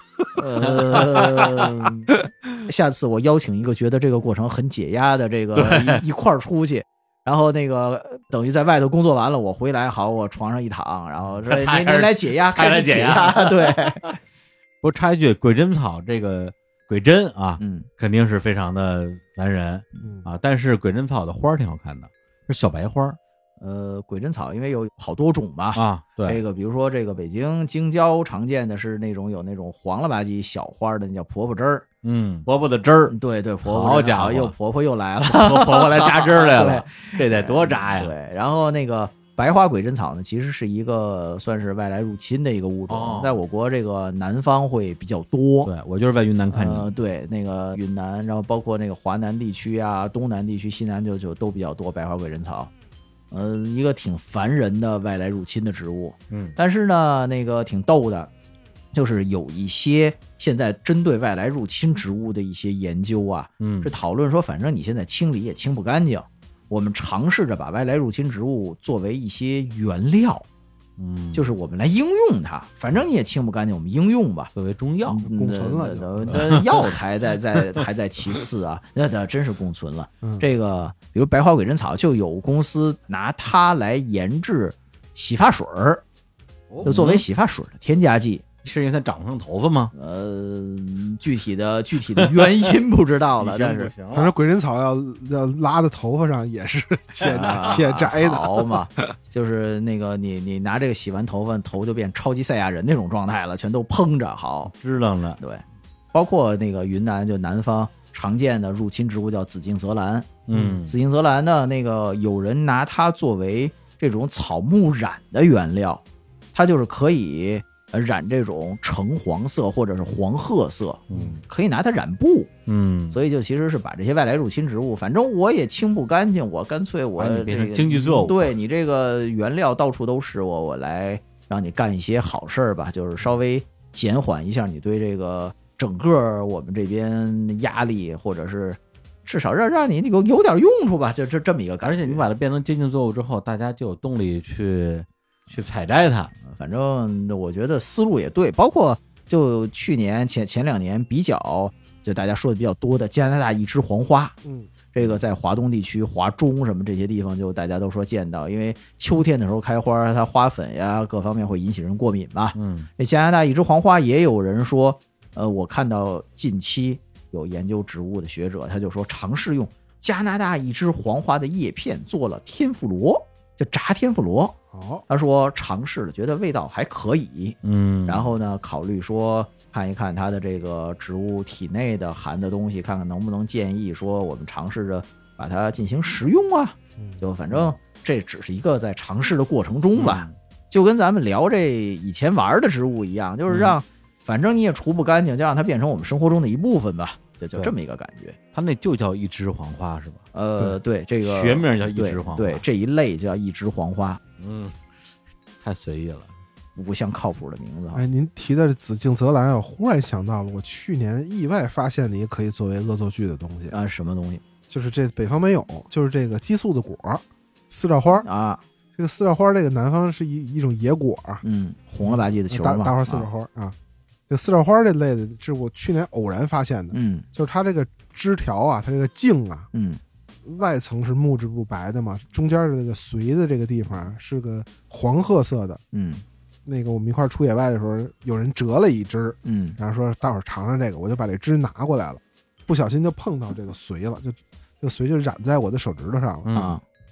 下次我邀请一个觉得这个过程很解压的这个一块儿出去，然后那个等于在外头工作完了，我回来好，我床上一躺，然后说您来解压，开始解压。对， 不插一句，鬼针草这个鬼针啊，肯定是非常的烦人啊，但是鬼针草的花挺好看的，是小白花。 鬼针草因为有好多种吧啊，对， 这个比如说这个北京京郊常见的是那种有那种黄了吧唧小花的，那叫婆婆针儿， 婆婆的汁儿， 对对，婆婆好家伙， 婆婆又来了， 婆婆来榨汁来了，这得多榨呀！ 对，然后那个白花鬼针草呢，其实是一个算是外来入侵的一个物种，在我国这个南方会比较多。 对，我就是在云南看见对，那个云南，然后包括那个华南地区啊、东南地区、西南就都比较多白花鬼针草。一个挺烦人的外来入侵的植物，但是呢，那个挺逗的，就是有一些现在针对外来入侵植物的一些研究啊，是讨论说，反正你现在清理也清不干净，我们尝试着把外来入侵植物作为一些原料，就是我们来应用它，反正你也清不干净，我们应用吧， 作为中药共存了， 药材还在其次啊，那真是共存了。这个比如白花鬼针草，就有公司拿它来研制洗发水儿，就作为洗发水的添加剂。 是因为它长不上头发吗？ 具体的原因不知道了，但是反正鬼针草要拉在头发上也是且摘的， 好嘛，就是那个你拿这个洗完头发，头就变超级赛亚人那种状态了，全都蓬着，好知道了。 对，包括那个云南就南方常见的入侵植物叫紫茎泽兰，紫茎泽兰呢，那个有人拿它作为这种草木染的原料，它就是可以染这种橙黄色或者是黄褐色，可以拿它染布，所以就其实是把这些外来入侵植物，反正我也清不干净，我干脆我变成经济作物， 对你这个原料到处都是，我来让你干一些好事儿吧，就是稍微减缓一下你对这个整个我们这边压力，或者是至少让你有点用处吧，就这么一个感觉。 而且你把它变成经济作物之后，大家就有动力去采摘它。 反正我觉得思路也对，包括就去年前2年比较，就大家说的比较多的加拿大一枝黄花，这个在华东地区、华中什么这些地方，就大家都说见到，因为秋天的时候开花，它花粉呀各方面会引起人过敏吧。这加拿大一枝黄花也有人说，我看到近期有研究植物的学者，他就说尝试用加拿大一枝黄花的叶片做了天妇罗，就炸天妇罗。他说尝试了，觉得味道还可以，然后呢，考虑说看一看它的这个植物体内的含的东西，看看能不能建议说我们尝试着把它进行食用啊。就反正这只是一个在尝试的过程中吧，就跟咱们聊这以前玩的植物一样，就是让反正你也除不干净，就让它变成我们生活中的一部分吧。就这么一个感觉， 它那就叫一枝黄花是吧？ 对，这个学名叫一枝黄花， 对，这一类就叫一枝黄花。 太随意了， 不像靠谱的名字。 哎，您提的紫茎泽兰，我忽然想到了，我去年意外发现的一个可以作为恶作剧的东西啊，什么东西？ 就是这北方没有，就是这个激素的果，四照花啊。 这个四照花，这个南方是一种野果， 红了吧唧的球嘛， 大花四照花啊。这四照花这类的，是我去年偶然发现的，就是它这个枝条啊，它这个茎啊，外层是木质不白的嘛，中间的这个髓的这个地方是个黄褐色的，那个我们一块出野外的时候，有人折了一枝，然后说大伙儿尝尝这个，我就把这枝拿过来了，不小心就碰到这个髓了，就这个髓就染在我的手指头上了，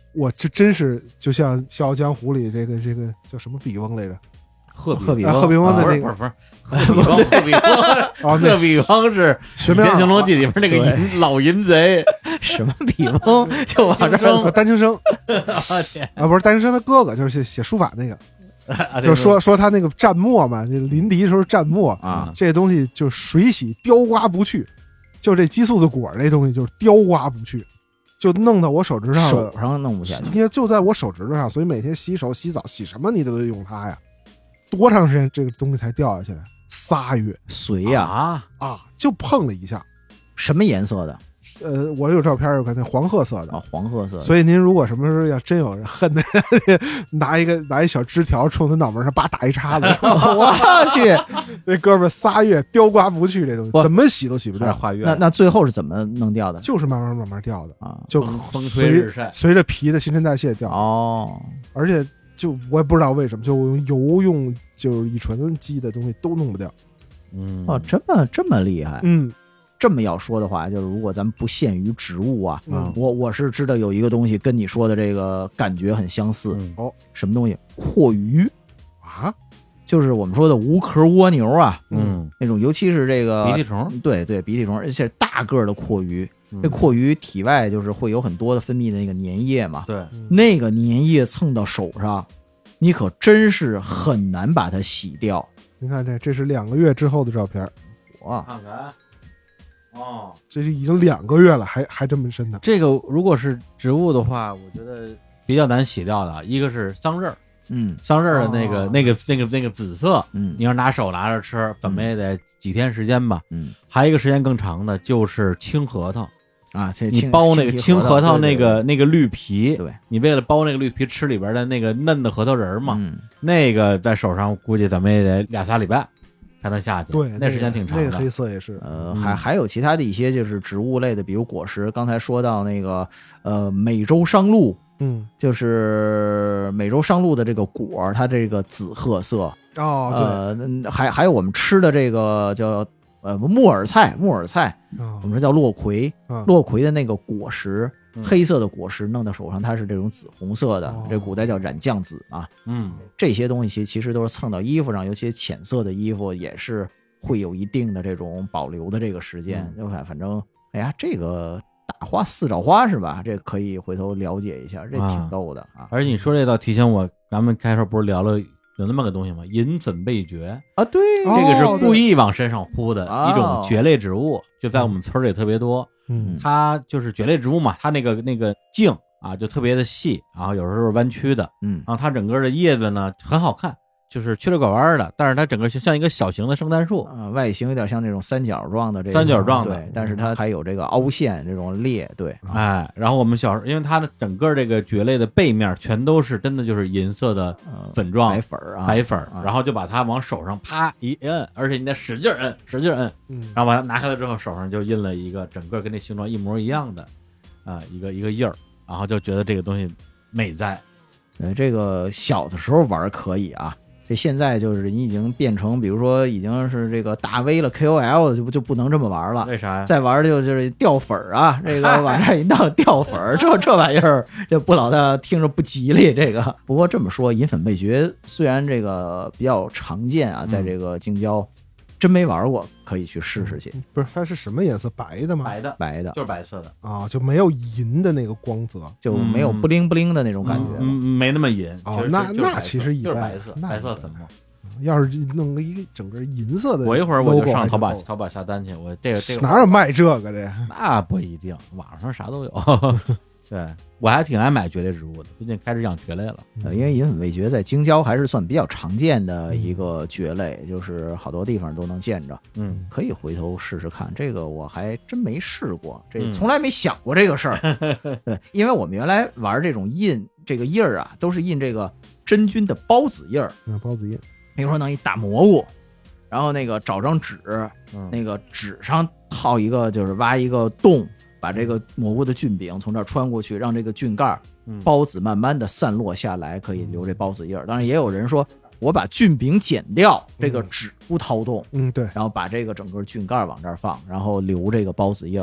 我这真是就像《笑傲江湖》里这个叫什么比翁来着？ 鹤比翁的那个不是鹤比翁，鹤比翁是《天龙记》里边那个老淫贼， 什么比翁就往这儿丹青生不是丹青生的哥哥，就是写书法那个，就说他那个蘸墨嘛，那临敌的时候蘸墨啊， 这东西就水洗雕刮不去，就这激素的果这东西就是雕刮不去。就弄到我手指上了， 手上弄不下去， 因为就在我手指头上，所以每天洗手、洗澡、洗什么你都得用它呀。多长时间这个东西才掉下去？3月。 水呀就碰了一下。 什么颜色的？ 我有照片，有看那黄褐色的黄褐色的。 所以您如果什么时候要真有人恨的，拿一小枝条冲他脑门上叭打一叉子， 我去， 那哥们3月雕刮不去这东西，怎么洗都洗不掉。 那最后是怎么弄掉的？ 就是慢慢掉的啊， 就风吹日晒， 随着皮的新陈代谢掉。而且就我也不知道为什么，就用就是乙醇基的东西都弄不掉。 这么厉害。这么要说的话，就是如果咱们不限于植物啊，我是知道有一个东西跟你说的这个感觉很相似。什么东西？蛞蝓啊， 就是我们说的无壳蜗牛啊。那种尤其是这个鼻涕虫， 对鼻涕虫，而且大个的蛞蝓。这蛞蝓体外就是会有很多的分泌的那个粘液嘛。 对， 那个粘液蹭到手上，你可真是很难把它洗掉。 你看这是2个月之后的照片， 哇， 看看。 这是已经2个月了，还这么深呢。 这个如果是植物的话，我觉得比较难洗掉的，一个是桑葚，桑葚的那个紫色，你要拿手拿着吃，怎么也得几天时间吧。还有一个时间更长的就是青核桃啊， 你剥那个青核桃那个绿皮， 对， 你为了剥那个绿皮吃里边的那个嫩的核桃仁嘛，那个在手上估计怎么也得2-3礼拜才能下去。 对， 那时间挺长的。 那个黑色也是。 还有其他的一些就是植物类的，比如果实。刚才说到那个美洲商鹿，就是美洲商鹿的这个果，它这个紫褐色。 对。 还有我们吃的这个叫木耳菜，我们说叫落葵，落葵的那个果实。黑色的果实弄到手上，它是这种紫红色的，这古代叫染酱紫嘛。这些东西其实都是蹭到衣服上，尤其浅色的衣服也是会有一定的这种保留的这个时间。反正，哎呀，这个打花四爪花是吧？这可以回头了解一下，这挺逗的啊。 而且你说这倒提醒我，咱们开头不是聊了有那么个东西吗？银粉贝蕨啊，对， 这个是故意往身上呼的一种蕨类植物，就在我们村里特别多。它就是蕨类植物嘛，它那个茎啊就特别的细，然后有时候是弯曲的，然后它整个的叶子呢很好看，就是曲里拐弯的，但是它整个像一个小型的圣诞树， 外形有点像那种三角状的对，但是它还有这个凹陷这种裂，对， 然后我们小时候，因为它的整个这个蕨类的背面全都是真的就是银色的粉状白粉，然后就把它往手上啪一摁，而且你得使劲摁，然后把它拿开了之后，手上就印了一个整个跟那形状一模一样的一个印儿，然后就觉得这个东西美在。 这个小的时候玩可以啊。这现在就是你已经变成，比如说已经是这个大 V 了 KOL 就不能这么玩了。 为啥呀？ 再玩就是掉粉啊，这个往这一闹掉粉，这玩意儿就不老的听着不吉利。这个不过这么说，银粉贝蕨虽然这个比较常见啊，在这个京郊。真没玩过，可以去试试去。 不是，它是什么颜色？白的吗？ 白的， 就是白色的啊，就没有银的那个光泽， 就没有不灵不灵的那种感觉， 没那么银。 那其实就是白色粉末。 要是弄个一个整个银色的， 我一会儿我就上淘宝下单去。我这个哪有卖这个的呀？ 那不一定，网上啥都有。对，我还挺爱买蕨类植物的，最近开始养蕨类了。 因为银粉贝蕨在京郊还是算比较常见的一个蕨类，就是好多地方都能见着。可以回头试试看。这个我还真没试过，这从来没想过这个事儿。对，因为我们原来玩这种印这个印儿啊，都是印这个真菌的孢子印儿。 孢子印， 比如说弄一大蘑菇，然后那个找张纸，那个纸上套一个，就是挖一个洞。把这个蘑菇的菌柄从这儿穿过去，让这个菌盖孢子慢慢的散落下来，可以留这孢子印儿。当然也有人说，我把菌柄剪掉，这个纸不掏动， 对， 然后把这个整个菌盖往这儿放，然后留这个孢子印儿。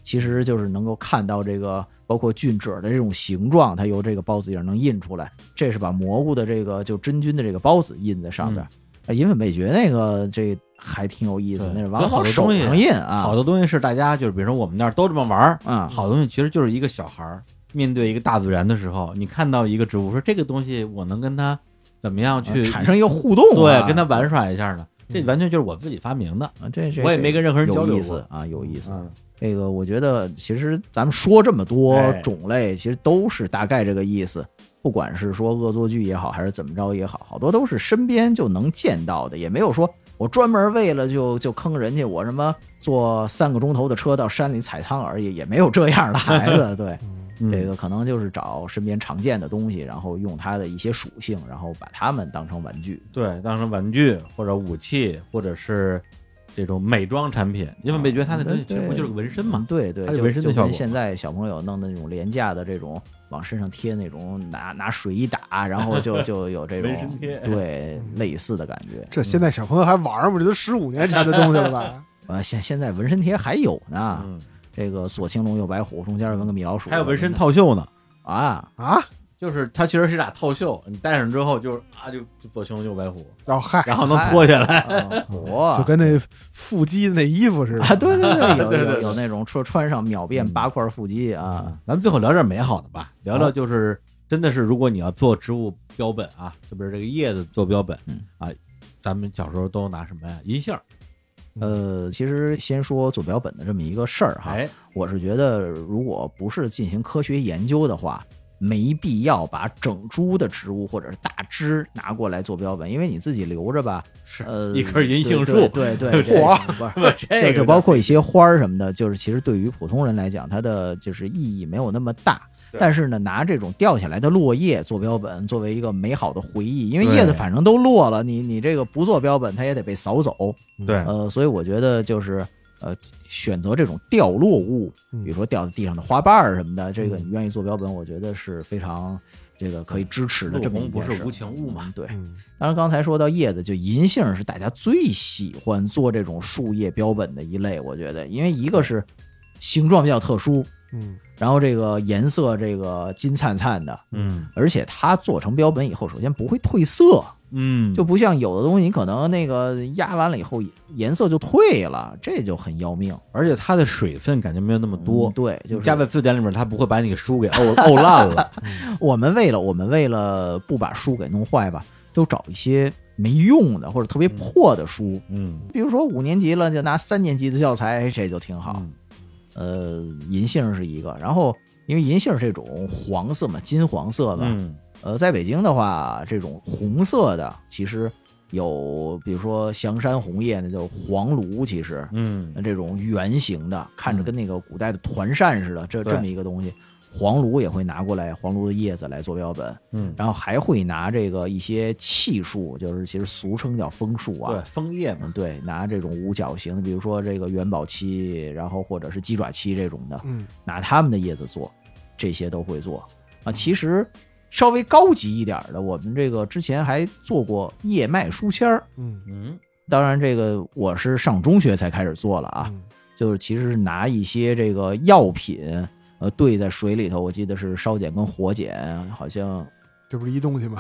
其实就是能够看到这个包括菌褶的这种形状，它由这个孢子印能印出来。这是把蘑菇的这个就真菌的这个孢子印在上边。银粉贝蕨那个这还挺有意思，那是往好多手上印啊， 好多东西是大家就是比如说我们那儿都这么玩啊，好东西其实就是一个小孩面对一个大自然的时候，你看到一个植物，说这个东西我能跟它怎么样去产生一个互动， 对，跟它玩耍一下呢？这完全就是我自己发明的啊，这我也没跟任何人交流过啊，有意思。这个我觉得其实咱们说这么多种类，其实都是大概这个意思。不管是说恶作剧也好，还是怎么着也好，好多都是身边就能见到的，也没有说我专门为了就坑人家，我什么坐3个钟头的车到山里采苍耳，也没有这样的孩子。对，这个可能就是找身边常见的东西，然后用它的一些属性，然后把它们当成玩具。 对，当成玩具或者武器，或者是这种美妆产品，因为美觉它那东西其实不就是个纹身嘛？ 对对， 纹身的效果。 现在小朋友弄的那种廉价的这种往身上贴那种拿水一打，然后就有这种纹身贴， 对，类似的感觉。 这现在小朋友还玩吗？这都15年前的东西了吧？ 现在纹身贴还有呢。这个左青龙右白虎，中间纹个米老鼠， 还有纹身套袖呢。 啊， 就是它其实是俩套袖，你戴上之后就是就左青龙右白虎， 然后能脱下来， 就跟那腹肌的那衣服似的啊！对，有那种穿上秒变8块腹肌啊！ 咱们最后聊点美好的吧，聊聊就是真的是，如果你要做植物标本啊，特别是这个叶子做标本啊，咱们小时候都拿什么呀？银杏。 其实先说做标本的这么一个事儿哈，我是觉得如果不是进行科学研究的话，没必要把整株的植物或者是大枝拿过来做标本，因为你自己留着吧， 是一棵银杏树， 对， 嚯， 就包括一些花儿什么的，就是其实对于普通人来讲，它的就是意义没有那么大。但是呢，拿这种掉下来的落叶做标本，作为一个美好的回忆，因为叶子反正都落了，你这个不做标本，它也得被扫走。 对， 所以我觉得就是选择这种掉落物，比如说掉在地上的花瓣什么的，这个你愿意做标本，我觉得是非常这个可以支持的这么一件事。 不是无情物嘛？ 对。当然，刚才说到叶子，就银杏是大家最喜欢做这种树叶标本的一类，我觉得，因为一个是形状比较特殊。然后这个颜色这个金灿灿的，而且它做成标本以后，首先不会褪色，就不像有的东西你可能那个压完了以后颜色就褪了，这就很要命。 而且它的水分感觉没有那么多， 对，就是加在字典里面，它不会把你给书给沤烂了。 我们为了不把书给弄坏吧，都找一些没用的或者特别破的书，比如说5年级了就拿3年级的教材，这就挺好。银杏是一个，然后因为银杏这种黄色嘛，金黄色嘛，在北京的话，这种红色的其实有，比如说香山红叶，那叫黄芦，其实，这种圆形的，看着跟那个古代的团扇似的，这么一个东西。黄芦也会拿过来，黄芦的叶子来做标本，然后还会拿这个一些气树，就是其实俗称叫枫树啊， 对，枫叶嘛， 对，拿这种五角形的，比如说这个元宝漆，然后或者是鸡爪漆这种的，拿它们的叶子做，这些都会做啊。其实稍微高级一点的，我们这个之前还做过叶脉书签儿，当然这个我是上中学才开始做了啊，就是其实是拿一些这个药品。兑在水里头，我记得是烧碱跟火碱，好像这不是一东西吗？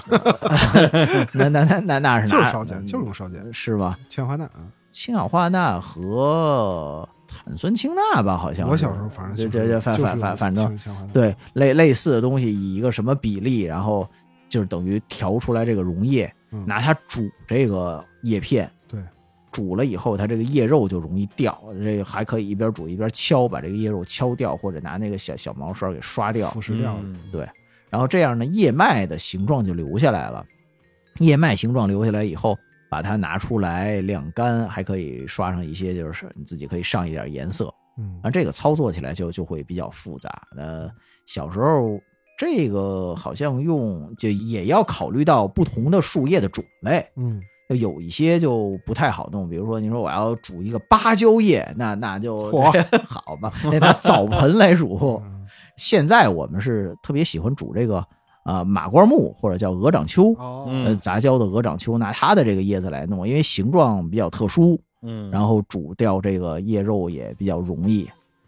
那是就是烧碱，就是用烧碱， 是吧？ 氢氧化钠啊， 氢氧化钠和碳酸氢钠吧，好像我小时候反正对，反正对类似的东西，以一个什么比例，然后就是等于调出来这个溶液，拿它煮这个叶片。煮了以后，它这个叶肉就容易掉，这个还可以一边煮一边敲，把这个叶肉敲掉，或者拿那个小毛刷给刷掉， 腐蚀掉。 对，然后这样呢，叶脉的形状就留下来了。叶脉形状留下来以后，把它拿出来晾干，还可以刷上一些，就是你自己可以上一点颜色。这个操作起来就会比较复杂。小时候这个好像就也要考虑到不同的树叶的种类。有一些就不太好弄，比如说你说我要煮一个芭蕉叶，那就好吧，那拿澡盆来煮。现在我们是特别喜欢煮这个马瓜木或者叫鹅掌楸，杂交的鹅掌楸，拿它的这个叶子来弄，因为形状比较特殊，然后煮掉这个叶肉也比较容易。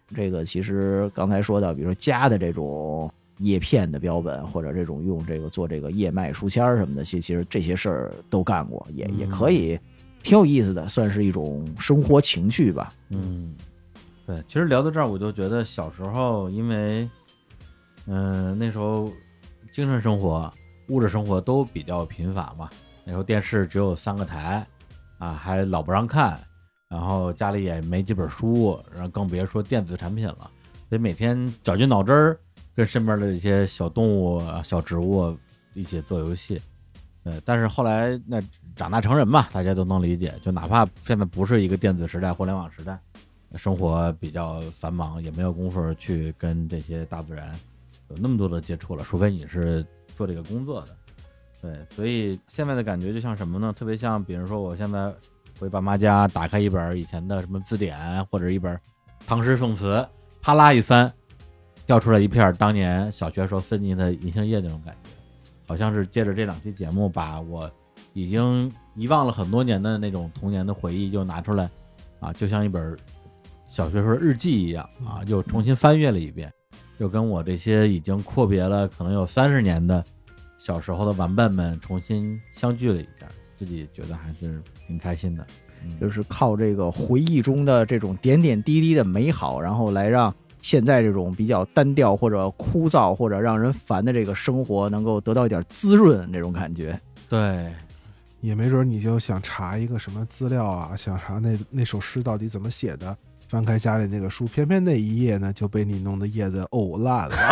这个其实刚才说到，比如说家的这种叶片的标本，或者这种用这个做这个叶脉书签什么的，其实这些事儿都干过，也可以，挺有意思的，算是一种生活情趣吧。 对，其实聊到这儿，我就觉得小时候，因为那时候精神生活、物质生活都比较贫乏嘛，那时候电视只有3个台啊，还老不让看。然后家里也没几本书，然后更别说电子产品了，所以每天绞尽脑汁儿跟身边的一些小动物、小植物一起做游戏。但是后来那长大成人嘛，大家都能理解，就哪怕现在不是一个电子时代、互联网时代，生活比较繁忙，也没有功夫去跟这些大自然有那么多的接触了，除非你是做这个工作的。对，所以现在的感觉就像什么呢？特别像比如说我现在回爸妈家，打开一本以前的什么字典，或者一本唐诗宋词，啪啦一翻，掉出来一片当年小学时候分进的银杏叶那种感觉，好像是借着这2期节目，把我已经遗忘了很多年的那种童年的回忆又拿出来啊，就像一本小学时候日记一样啊，又重新翻阅了一遍，又跟我这些已经阔别了可能有30年的小时候的玩伴们重新相聚了一下，自己觉得还是挺开心的。 就是靠这个回忆中的这种点点滴滴的美好，然后来让现在这种比较单调或者枯燥或者让人烦的这个生活能够得到一点滋润，这种感觉。 对， 也没准你就想查一个什么资料啊，想查那首诗到底怎么写的，翻开家里那个书，偏偏那一页呢就被你弄的叶子烂了，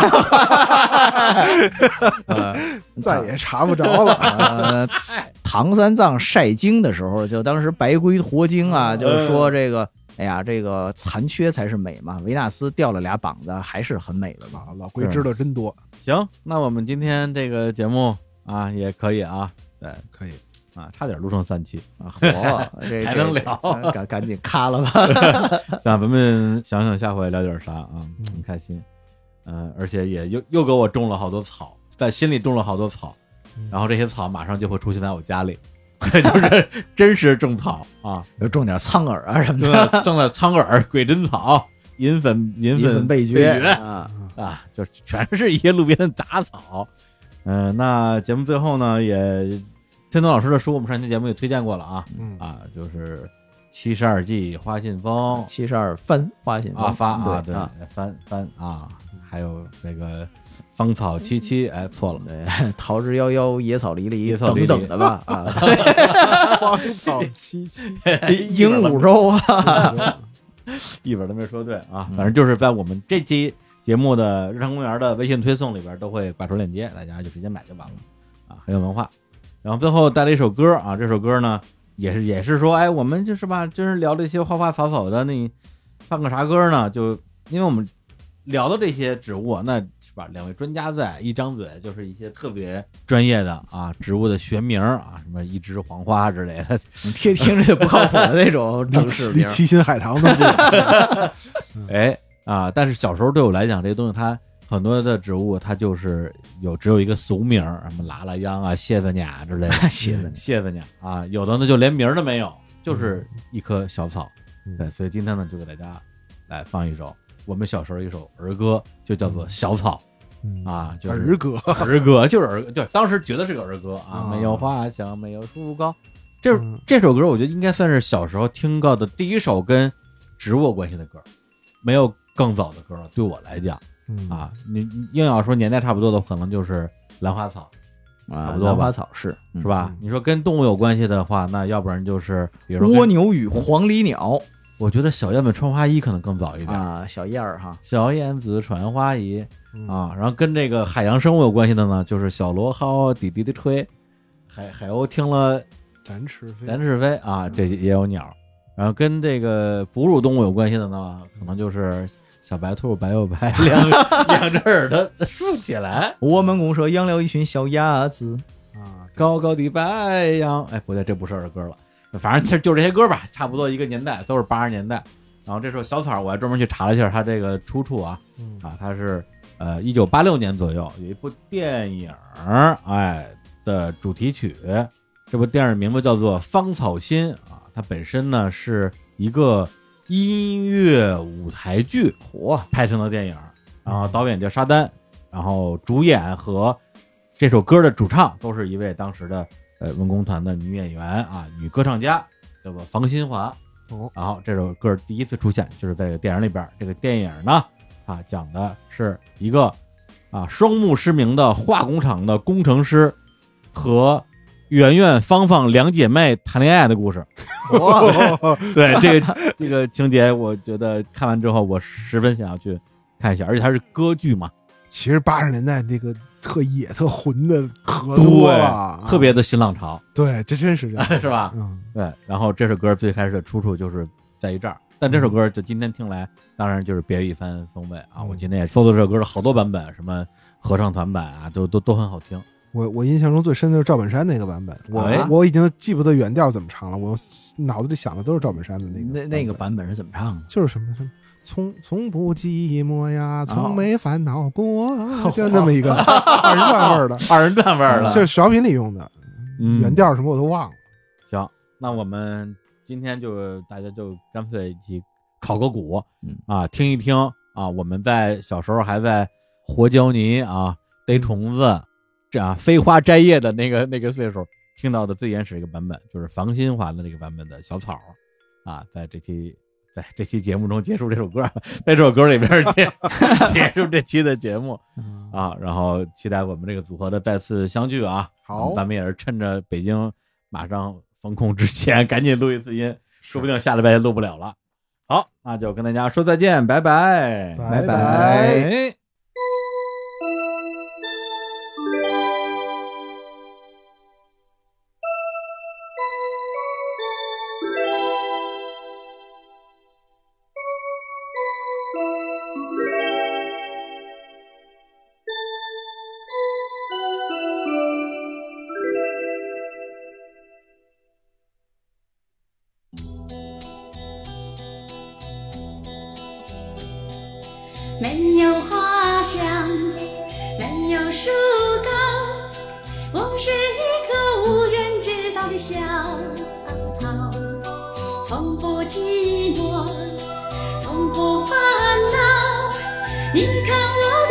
再也查不着了。 唐三藏晒经的时候，就当时白龟驮经啊，就是说这个，哎呀，这个残缺才是美嘛。维纳斯掉了2膀子，还是很美的嘛。 老龟知道真多。 行，那我们今天这个节目啊，也可以啊，对， 可以啊，差点录成3期啊，这还能聊， 赶紧咔了吧。 咱们想想下回聊点啥啊，很开心。而且也又给我种了好多草，在心里种了好多草。然后这些草马上就会出现在我家里，就是真实种草啊， 种点苍耳啊什么的， 种点苍耳、鬼针草、银粉贝蕨啊，就全是一些路边的杂草。那节目最后呢，也天东老师的书，我们上期节目也推荐过了啊，就是72季花信封 ，72番花信封啊，对，番啊，还有这个芳草萋萋，哎，错了， 对，桃之夭夭，野草离离，等等的吧，啊， 芳草萋萋， 鹦鹉洲啊， 一本都没说对啊，反正就是在我们这期节目的日常公园的微信推送里边都会挂出链接，大家就直接买就完了啊，很有文化。然后最后带了一首歌啊，这首歌呢也是说，哎，我们就是吧，就是聊这些花花草草的，那放个啥歌呢？就因为我们聊的这些植物，那是吧，2位专家在，一张嘴就是一些特别专业的啊植物的学名啊，什么一枝黄花之类的， 听着就不靠谱的那种正式名， 七星海棠都不有。哎啊，但是小时候对我来讲，这些东西它很多的植物它就是只有一个俗名，什么拉拉秧啊、谢子鸟之类的，谢子鸟啊，有的呢就连名都没有，就是一棵小草。对，所以今天呢就给大家来放一首我们小时候一首儿歌，就叫做《小草》啊，就是儿歌， 儿歌就是儿歌，对，当时觉得是个儿歌啊，没有花香，没有树高。这首歌我觉得应该算是小时候听到的第一首跟植物有关系的歌，没有更早的歌了。对我来讲，啊，你硬要说年代差不多的，可能就是兰花草啊， 差不多吧， 兰花草是吧？你说跟动物有关系的话，那要不然就是比如说蜗牛与黄鹂鸟。 我觉得小燕子穿花衣可能更早一点啊，小燕儿哈， 小燕子穿花衣啊，然后跟这个海洋生物有关系的呢，就是小螺号滴滴的吹，海鸥听了展翅飞啊，这也有鸟。然后跟这个哺乳动物有关系的呢，可能就是小白兔白又白，两只耳朵竖起来。 我们公社养了一群小鸭子啊， 高高的白杨。哎，不对，这不是儿歌了。反正其实就这些歌吧，差不多一个年代，都是80年代。然后这首小草我还专门去查了一下它这个出处啊，它是1986年左右有一部电影的主题曲，这部电影名字叫做《芳草心》啊，它本身呢是一个音乐舞台剧拍成的电影，然后导演叫沙丹，然后主演和这首歌的主唱都是一位当时的文工团的女演员啊，女歌唱家，叫做房新华。然后这首歌第一次出现就是在这个电影里边。这个电影呢讲的是一个双目失明的化工厂的工程师和圆圆、芳芳两姐妹谈恋爱的故事。对，这个情节我觉得看完之后我十分想要去看一下，而且它是歌剧嘛。 其实80年代这个特野特混的可多了， 特别的新浪潮。 对，这真是这样是吧？对。然后这首歌最开始的出处就是在于这儿，但这首歌就今天听来当然就是别有一番风味啊。我今天也搜到这首歌的好多版本，什么合唱团版啊，都很好听。 我印象中最深的是赵本山那个版本，我已经记不得原调怎么唱了，我脑子里想的都是赵本山的那个版本是怎么唱的？ 就是什么从不寂寞呀，从没烦恼过，就那么一个二人转味儿的，就是小品里用的，原调什么我都忘了。 行，那我们今天大家就干脆一起考个鼓听一听我们在小时候还在活胶泥逮虫子飞花摘叶的那个岁数听到的最原始一个版本，就是房新华的那个版本的小草在这期节目中结束这首歌，在这首歌里边结束这期的节目然后期待我们这个组合的再次相聚好，咱们也是趁着北京马上封控之前赶紧录一次音，说不定下礼拜也录不了了。好，那就跟大家说再见，拜拜， 拜拜。 没有花香，没有树高，我是一棵无人知道的小草，从不寂寞，从不烦恼，你看我